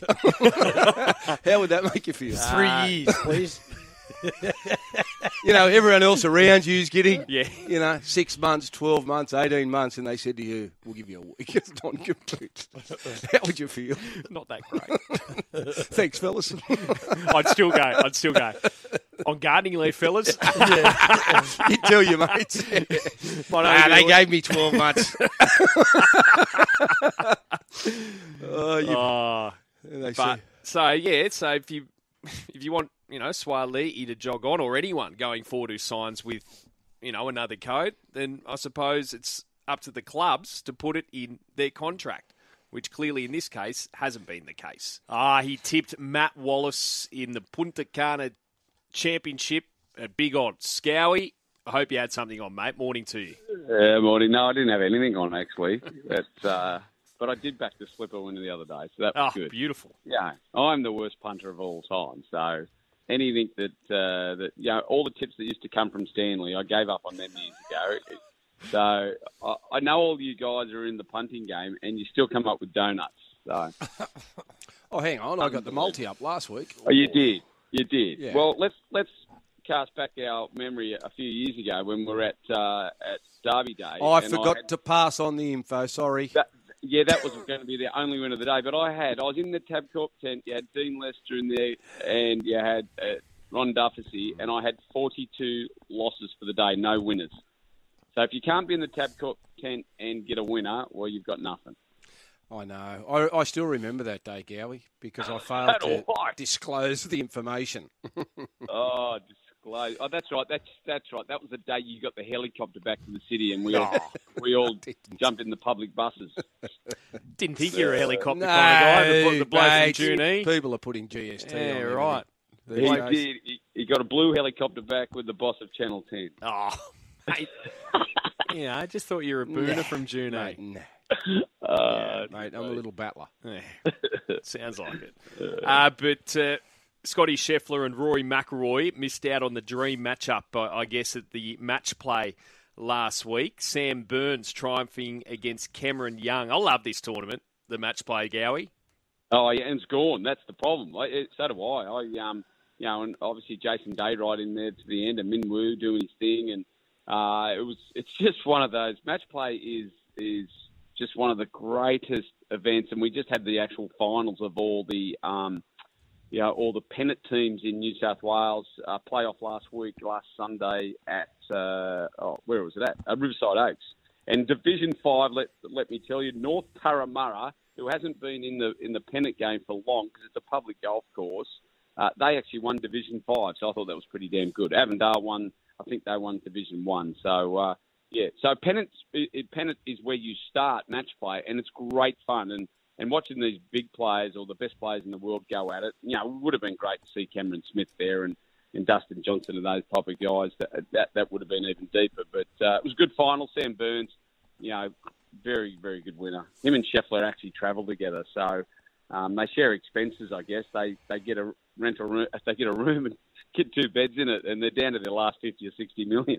How would that make you feel? Three uh, years, please. You know, everyone else around you is getting, yeah. you know, six months, twelve months, eighteen months, and they said to you, we'll give you a week. It's non-compete. How would you feel? Not that great. Thanks, fellas. I'd still go. I'd still go. On gardening leave, fellas. Yeah. You tell your mates. Nah, they gave me twelve months. oh, you, oh, they but, so, yeah, so if you if you want, you know, Swali'i to jog on, or anyone going forward who signs with, you know, another code, then I suppose it's up to the clubs to put it in their contract, which clearly in this case hasn't been the case. Ah, he tipped Matt Wallace in the Punta Cana Championship at big odds. Scowie, I hope you had something on, mate. Morning to you. Yeah, morning. No, I didn't have anything on, actually. But, uh, but I did back the slipper winner the other day, so that was oh, good. Beautiful. Yeah, I'm the worst punter of all time, so anything that uh, that you know, all the tips that used to come from Stanley, I gave up on them years ago. So I, I know all you guys are in the punting game, and you still come up with donuts. So. Oh, hang on! I got the multi up last week. Oh, you did, you did. Yeah. Well, let's let's cast back our memory a few years ago when we were at uh, at Derby Day. Oh, I and forgot I had, to pass on the info. Sorry. That, yeah, that was going to be the only win of the day. But I had, I was in the Tabcorp tent. You had Dean Lester in there, and you had uh, Ron Duffy, and I had forty-two losses for the day, no winners. So if you can't be in the Tabcorp tent and get a winner, well, you've got nothing. I know. I, I still remember that day, Gowie, because I failed to disclose the information. oh, disclose. Oh, that's right. That's that's right. That was the day you got the helicopter back to the city, and we all, we all jumped in the public buses. Didn't think you were a helicopter no, kind of guy. The, the bloke from Junee. People are putting G S T yeah, on. right. He days. did. He, he got a blue helicopter back with the boss of Channel ten. Oh, mate. Yeah, I just thought you were a booner nah, from Junee. Mate, nah. Uh, yeah, mate, I'm a little battler. Yeah, sounds like it. Uh, but uh, Scotty Scheffler and Rory McIlroy missed out on the dream matchup, uh, I guess, at the match play last week. Sam Burns triumphing against Cameron Young. I love this tournament, the match play, Gowie. Oh, yeah, and it's gone. That's the problem. I, it, so do I. I um, you know, and obviously Jason Day right in there to the end, and Min Woo doing his thing, and uh, it was. It's just one of those. Match play is is. just one of the greatest events, and we just had the actual finals of all the, um, you know, all the pennant teams in New South Wales uh, playoff last week, last Sunday at uh, oh, where was it at? Uh, Riverside Oaks, and Division Five. Let let me tell you, North Parramatta, who hasn't been in the in the pennant game for long because it's a public golf course, uh, they actually won Division Five, so I thought that was pretty damn good. Avondale won, I think they won Division One, so. Uh, Yeah, so pennant, pennant is where you start match play, and it's great fun. And, and watching these big players or the best players in the world go at it, you know, it would have been great to see Cameron Smith there and, and Dustin Johnson and those type of guys. That that, that would have been even deeper. But uh, it was a good final. Sam Burns, you know, very, very good winner. Him and Scheffler actually travel together, so um, they share expenses, I guess. They they get a rent a room, they get a room and get two beds in it, and they're down to their last fifty or sixty million.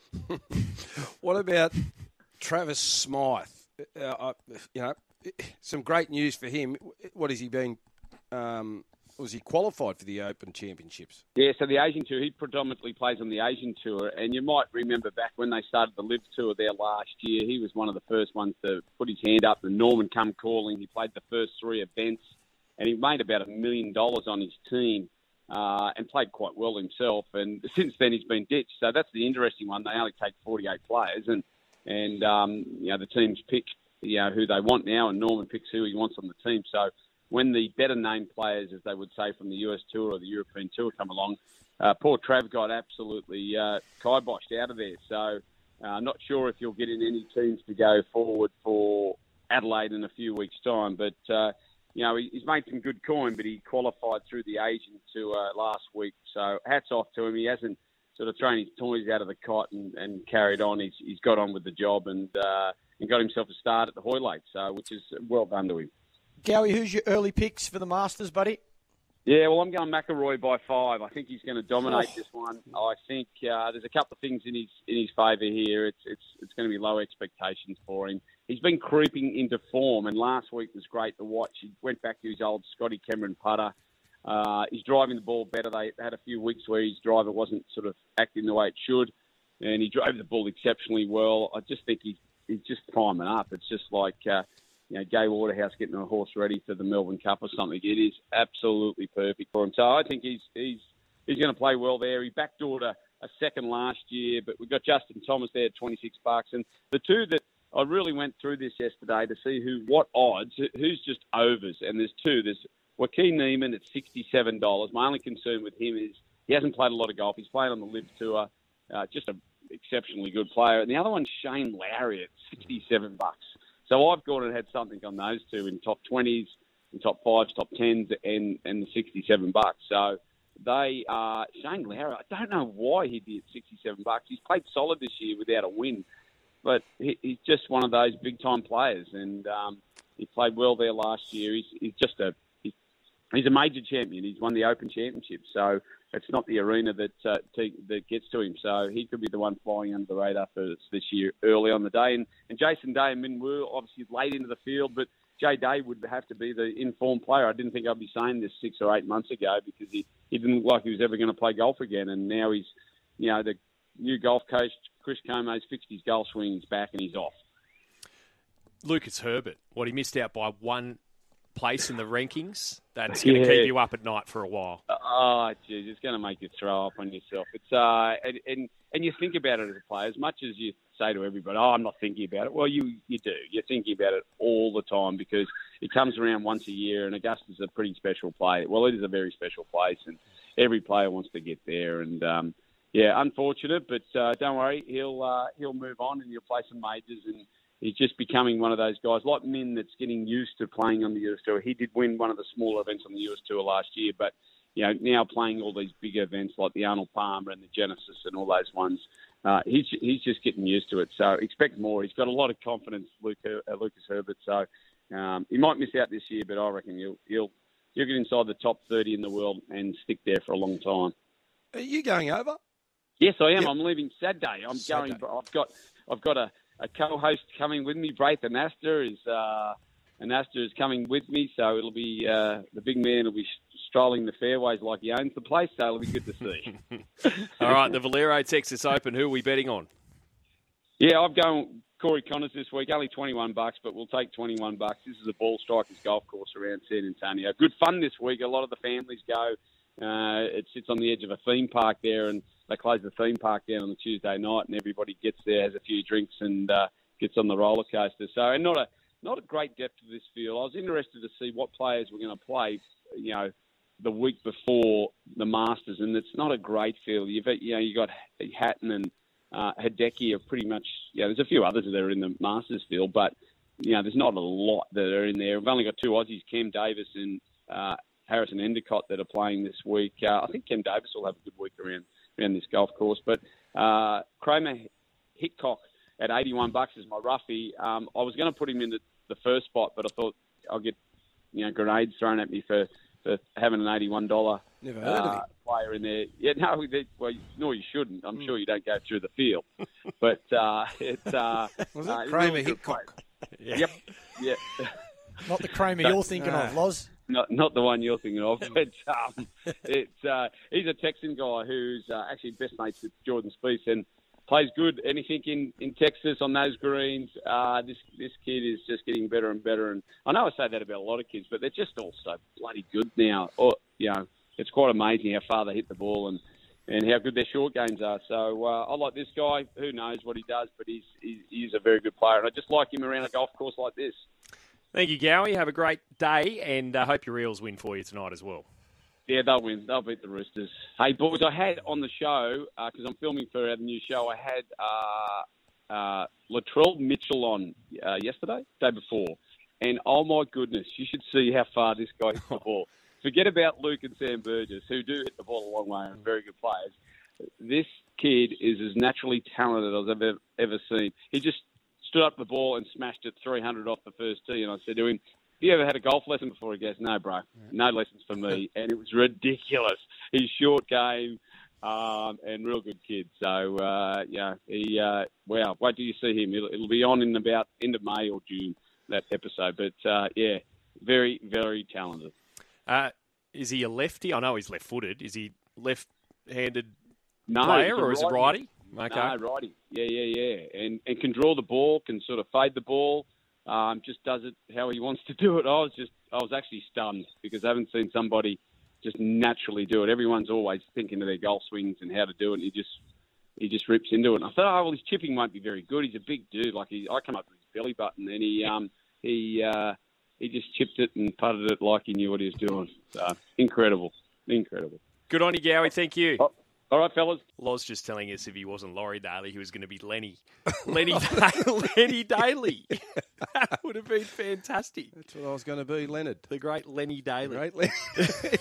What about Travis Smythe? Uh, you know, some great news for him. What has he been? Um, was he qualified for the Open Championships? Yeah, so the Asian Tour, he predominantly plays on the Asian Tour, and you might remember back when they started the Live Tour there last year, he was one of the first ones to put his hand up, and Norman come calling. He played the first three events, and he made about a million dollars on his team. Uh, and played quite well himself, and since then he's been ditched. So that's the interesting one. They only take forty-eight players, and and um, you know the teams pick you know who they want now, and Norman picks who he wants on the team. So when the better named players, as they would say, from the U S Tour or the European Tour come along, uh, poor Trav got absolutely uh, kiboshed out of there. So I'm uh, not sure if you'll get in any teams to go forward for Adelaide in a few weeks' time, but. Uh, You know, he's made some good coin, but he qualified through the Asian Tour last week. So hats off to him. He hasn't sort of thrown his toys out of the cot and, and carried on. He's, he's got on with the job and uh, and got himself a start at the Hoylake, so which is well done to him. Gowie, who's your early picks for the Masters, buddy? Yeah, well, I'm going McIlroy by five. I think he's going to dominate oh. this one. I think uh, there's a couple of things in his in his favour here. It's it's it's going to be low expectations for him. He's been creeping into form, and last week was great to watch. He went back to his old Scotty Cameron putter. Uh, he's driving the ball better. They had a few weeks where his driver wasn't sort of acting the way it should, and he drove the ball exceptionally well. I just think he's he's just priming up. It's just like uh, you know, Gay Waterhouse getting a horse ready for the Melbourne Cup or something. It is absolutely perfect for him. So I think he's he's he's going to play well there. He backdoored a, a second last year, but we've got Justin Thomas there at twenty-six bucks, and the two that I really went through this yesterday to see who, what odds, who's just overs, and there's two. There's Joaquin Niemann at sixty-seven dollars. My only concern with him is he hasn't played a lot of golf. He's played on the Live Tour, uh, just an exceptionally good player. And the other one's Shane Lowry at sixty-seven bucks. So I've gone and had something on those two in top twenties, in top fives, top tens, and, and the sixty-seven bucks. So they are, Shane Lowry, I don't know why he'd be at sixty-seven bucks. He's played solid this year without a win. But he, he's just one of those big-time players, and um, he played well there last year. He's, he's just a he's he's a major champion. He's won the Open Championship, so it's not the arena that uh, t- that gets to him. So he could be the one flying under the radar for us this year early on the day. And, and Jason Day and Min Woo obviously late into the field, but Jay Day would have to be the informed player. I didn't think I'd be saying this six or eight months ago because he, he didn't look like he was ever going to play golf again. And now he's, you know, the new golf coach, Chris Como's fixed his golf swing, he's back and he's off. Lucas Herbert, what, he missed out by one place in the rankings? That's going to Yeah. keep you up at night for a while. Oh, geez, it's going to make you throw up on yourself. It's uh, and, and and you think about it as a player as much as you say to everybody, "Oh, I'm not thinking about it." Well, you you do. You're thinking about it all the time because it comes around once a year, and Augusta's a pretty special place. Well, it is a very special place, and every player wants to get there. And um, yeah, unfortunate, but uh, don't worry, he'll uh, he'll move on, and he'll play some majors and. He's just becoming one of those guys like Min that's getting used to playing on the U S Tour. He did win one of the smaller events on the U S Tour last year, but you know now playing all these bigger events like the Arnold Palmer and the Genesis and all those ones, uh, he's he's just getting used to it. So expect more. He's got a lot of confidence, Luke, uh, Lucas Herbert. So um, he might miss out this year, but I reckon he'll he'll he'll get inside the top thirty in the world and stick there for a long time. Are you going over? Yes, I am. Yep. I'm leaving Saturday. I'm Saturday. going. I've got I've got a. A co-host coming with me, Braith Anasta, is uh, Anasta is coming with me, so it'll be uh, the big man will be strolling the fairways like he owns the place, so it'll be good to see. All right, the Valero Texas Open, who are we betting on? Yeah, I've gone Corey Connors this week, only twenty-one bucks, but we'll take twenty-one bucks. This is a Ball Strikers golf course around San Antonio. Good fun this week. A lot of the families go. Uh, it sits on the edge of a theme park there, and they close the theme park down on the Tuesday night, and everybody gets there, has a few drinks, and uh, gets on the roller coaster. So, and not a not a great depth to this field. I was interested to see what players were going to play, you know, the week before the Masters, and it's not a great field. You've you know you got Hatton and uh, Hideki are pretty much. You know, there's a few others that are in the Masters field, but you know, there's not a lot that are in there. We've only got two Aussies, Cam Davis and uh, Harrison Endicott, that are playing this week. Uh, I think Cam Davis will have a good week around. around this golf course. But uh, Kramer Hickok at eighty-one bucks is my roughie. Um, I was going to put him in the, the first spot, but I thought I'll get you know grenades thrown at me for, for having an eighty-one dollars Never heard of uh, him. player in there. Yeah, no, they, well, no, you shouldn't. I'm sure you don't go through the field. But uh, it's... Uh, Was it uh, Kramer really good Hickok? player. Yep, yeah. Not the Kramer you're thinking Ah. of, Loz. Not not the one you're thinking of, but um, it's uh, he's a Texan guy who's uh, actually best mates with Jordan Spieth and plays good. Anything in, in Texas on those greens, uh, this this kid is just getting better and better. And I know I say that about a lot of kids, but they're just all so bloody good now. Or you know, it's quite amazing how far they hit the ball and, and how good their short games are. So uh, I like this guy. Who knows what he does, but he's, he's he's a very good player, and I just like him around a golf course like this. Thank you, Gowie. Have a great day, and I uh, hope your Eels win for you tonight as well. Yeah, they'll win. They'll beat the Roosters. Hey, boys, I had on the show, because uh, I'm filming for our new show, I had uh, uh, Latrell Mitchell on uh, yesterday, day before. And, oh, my goodness, you should see how far this guy hits the ball. Forget about Luke and Sam Burgess, who do hit the ball a long way and are very good players. This kid is as naturally talented as I've ever, ever seen. He just stood up the ball and smashed it three hundred off the first tee. And I said to him, have you ever had a golf lesson before? He goes, no, bro, no lessons for me. And it was ridiculous. He's short game um, and real good kid. So, uh, yeah, he, uh, wow, wait till you see him. It'll, it'll be on in about end of May or June, that episode. But, uh, yeah, very, very talented. Uh, is he a lefty? I know he's left-footed. Is he left-handed no, player or is it righty? Okay. No, righty. Yeah, yeah, yeah. And and can draw the ball, can sort of fade the ball, um, just does it how he wants to do it. I was just, I was actually stunned because I haven't seen somebody just naturally do it. Everyone's always thinking of their golf swings and how to do it. And he just, he just rips into it. And I thought, oh, well, his chipping won't be very good. He's a big dude. Like he, I come up with his belly button, and he, um, he, uh, he just chipped it and putted it like he knew what he was doing. So incredible, incredible. Good on you, Gowie. Thank you. Oh. All right, fellas. Loz just telling us if he wasn't Laurie Daly, he was going to be Lenny. Lenny, Lenny Daly. That would have been fantastic. That's what I was going to be, Leonard. The great Lenny Daly. Great Leonard.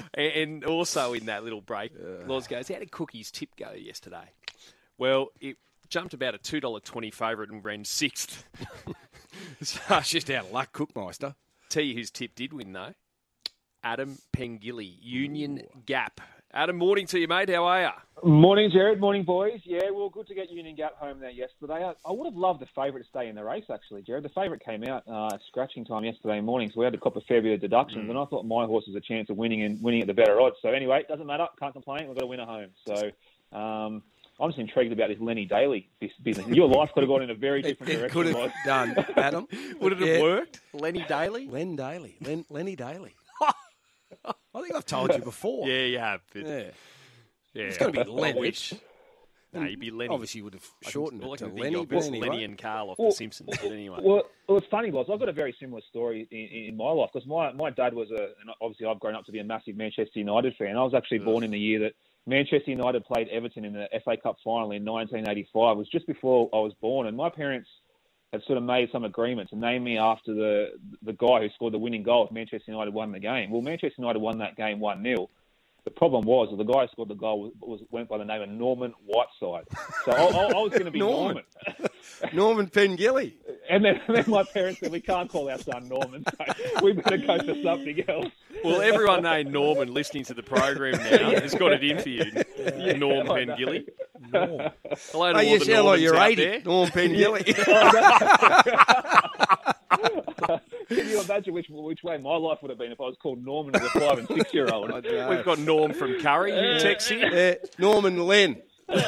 And also in that little break, Yeah. Loz goes, how did Cookie's tip go yesterday? Well, it jumped about a two dollars twenty favourite and ran sixth. So, It's just out of luck, Cookmeister. tell you whose tip did win, though. Adam Pengilly, Union Gap. Adam, morning to you, mate. How are you? Morning, Jared. Morning, boys. Yeah, well, good to get Union Gap home there yesterday. I, I would have loved the favourite to stay in the race, actually, Jared. The favourite came out uh, at scratching time yesterday morning, so we had to cop a fair bit of deductions, mm. and I thought my horse was a chance of winning and winning at the better odds. So anyway, it doesn't matter. Can't complain. We've got to win at home. So um, I'm just intrigued about this Lenny Daly business. Your life could have gone in a very different it, it direction. Could have done, Adam. Would it have yeah. worked? Lenny Daly? Len Daly. Len, Lenny Daly. I think I've told you before. Yeah, you have. Yeah. yeah. It's going to be Lenny. No, you'd be Lenny. Obviously, you would have shortened all it I to can Lenny. think of is anyway. Lenny and Carl off well, The Simpsons. But anyway. Well, well, it's funny, guys. I've got a very similar story in, in my life because my, my dad was a, and obviously I've grown up to be a massive Manchester United fan. I was actually Ugh. born in the year that Manchester United played Everton in the F A Cup final in nineteen eighty-five. It was just before I was born, and my parents had sort of made some agreement to name me after the the guy who scored the winning goal if Manchester United won the game. Well, Manchester United won that game one nil. The problem was that the guy who scored the goal was, was went by the name of Norman Whiteside. So I, I, I was going to be Norman. Norman Pengilly. And then, and then my parents said, we can't call our son Norman, so we better go for something else. Well, everyone named Norman listening to the program now has got it in for you, yeah, Norm Pengilly. Norm. Hello to oh, all you the sound like Normans you're out eighty. there. Norm Pengilly. Can you imagine which which way my life would have been if I was called Norman as a five and six year old? We've got Norm from Curry. You text him. Uh, Norman Len.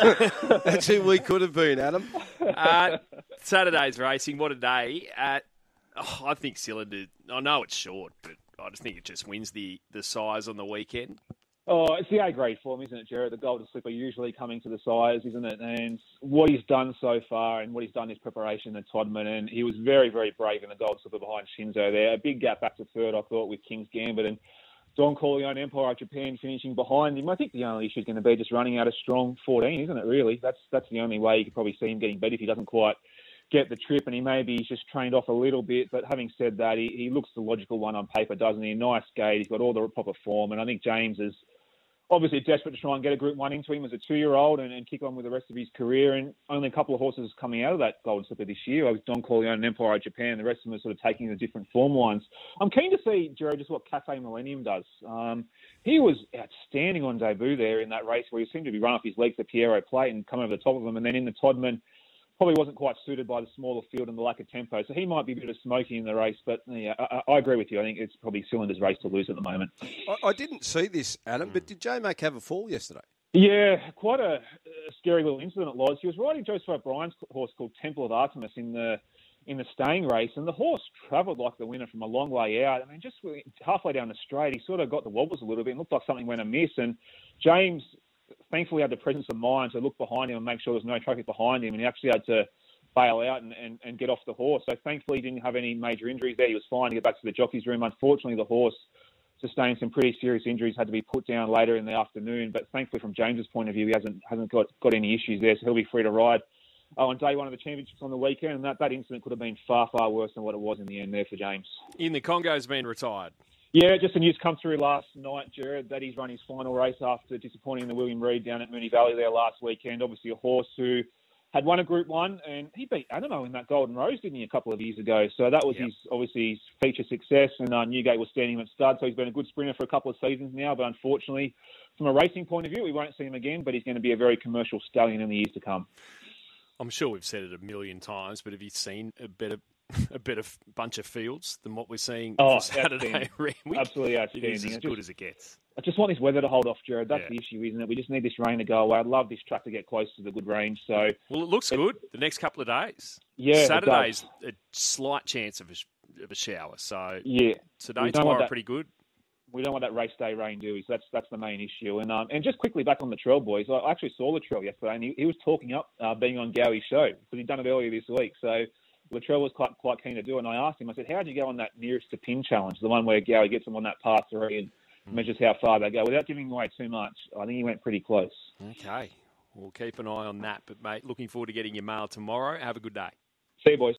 That's who we could have been, Adam. Uh, Saturday's racing. What a day! Uh, oh, I think Cylinder. I know it's short, but I just think it just wins the the size on the weekend. Oh, it's the A-grade form, isn't it, Jared? The Golden Slipper usually coming to the size, isn't it? And what he's done so far and what he's done in his preparation at Todman, and he was very, very brave in the Golden Slipper behind Shinzo there. A big gap back to third, I thought, with King's Gambit and Don Corleone, Empire of Japan, finishing behind him. I think the only issue is going to be just running out a strong fourteen, isn't it, really? That's that's the only way you could probably see him getting beat if he doesn't quite get the trip, and he maybe he's just trained off a little bit. But having said that, he, he looks the logical one on paper, doesn't he? Nice gait. He's got all the proper form, and I think James is obviously desperate to try and get a Group one into him as a two-year-old and, and kick on with the rest of his career. And only a couple of horses coming out of that Golden Slipper this year. I was Don Corleone and Empire of Japan. The rest of them are sort of taking the different form lines. I'm keen to see, Jared, just what Cafe Millennium does. Um, he was outstanding on debut there in that race where he seemed to be run off his legs to Piero Plate and come over the top of him. And then in the Todman, probably wasn't quite suited by the smaller field and the lack of tempo. So he might be a bit of smoky in the race. But yeah, I, I agree with you. I think it's probably Cylinder's race to lose at the moment. I, I didn't see this, Adam, but did J-Mac have a fall yesterday? Yeah, quite a, a scary little incident it was. He was riding Joseph O'Brien's horse called Temple of Artemis in the in the staying race, and the horse travelled like the winner from a long way out. I mean, just halfway down the straight, he sort of got the wobbles a little bit and looked like something went amiss. And James thankfully had the presence of mind to look behind him and make sure there was no traffic behind him, and he actually had to bail out and, and, and get off the horse. So thankfully he didn't have any major injuries there. He was fine to get back to the jockey's room. Unfortunately, the horse sustained some pretty serious injuries, had to be put down later in the afternoon. But thankfully, from James's point of view, he hasn't hasn't got, got any issues there, so he'll be free to ride uh, on day one of the championships on the weekend. And that, that incident could have been far, far worse than what it was in the end there for James. In the Congo's been retired. Yeah, just the news come through last night, Jared, that he's run his final race after disappointing the William Reid down at Moonee Valley there last weekend. Obviously a horse who had won a Group one, and he beat Adamo in that Golden Rose, didn't he, a couple of years ago? So that was yep. his obviously his feature success, and uh, Newgate was standing him at stud, so he's been a good sprinter for a couple of seasons now, but unfortunately, from a racing point of view, we won't see him again, but he's going to be a very commercial stallion in the years to come. I'm sure we've said it a million times, but have you seen a better a better bunch of fields than what we're seeing oh, for Saturday? Absolutely outstanding. It is as just, good as it gets. I just want this weather to hold off, Jared. That's yeah. the issue, isn't it? We just need this rain to go away. I'd love this track to get close to the good range. So, well, it looks it, good the next couple of days. Yeah, Saturday's a slight chance of a, of a shower. So yeah, today, tomorrow, that, pretty good. We don't want that race day rain, do we? So that's that's the main issue. And um, and just quickly back on the Latrell boys, I actually saw Latrell yesterday, and he, he was talking up uh, being on Gowie's show because he'd done it earlier this week. So Latrell was quite quite keen to do it, and I asked him, I said, how did you go on that nearest to pin challenge, the one where Gowie gets him on that par three and mm. measures how far they go, without giving away too much? I think he went pretty close. Okay, we'll keep an eye on that. But, mate, looking forward to getting your mail tomorrow. Have a good day. See you, boys.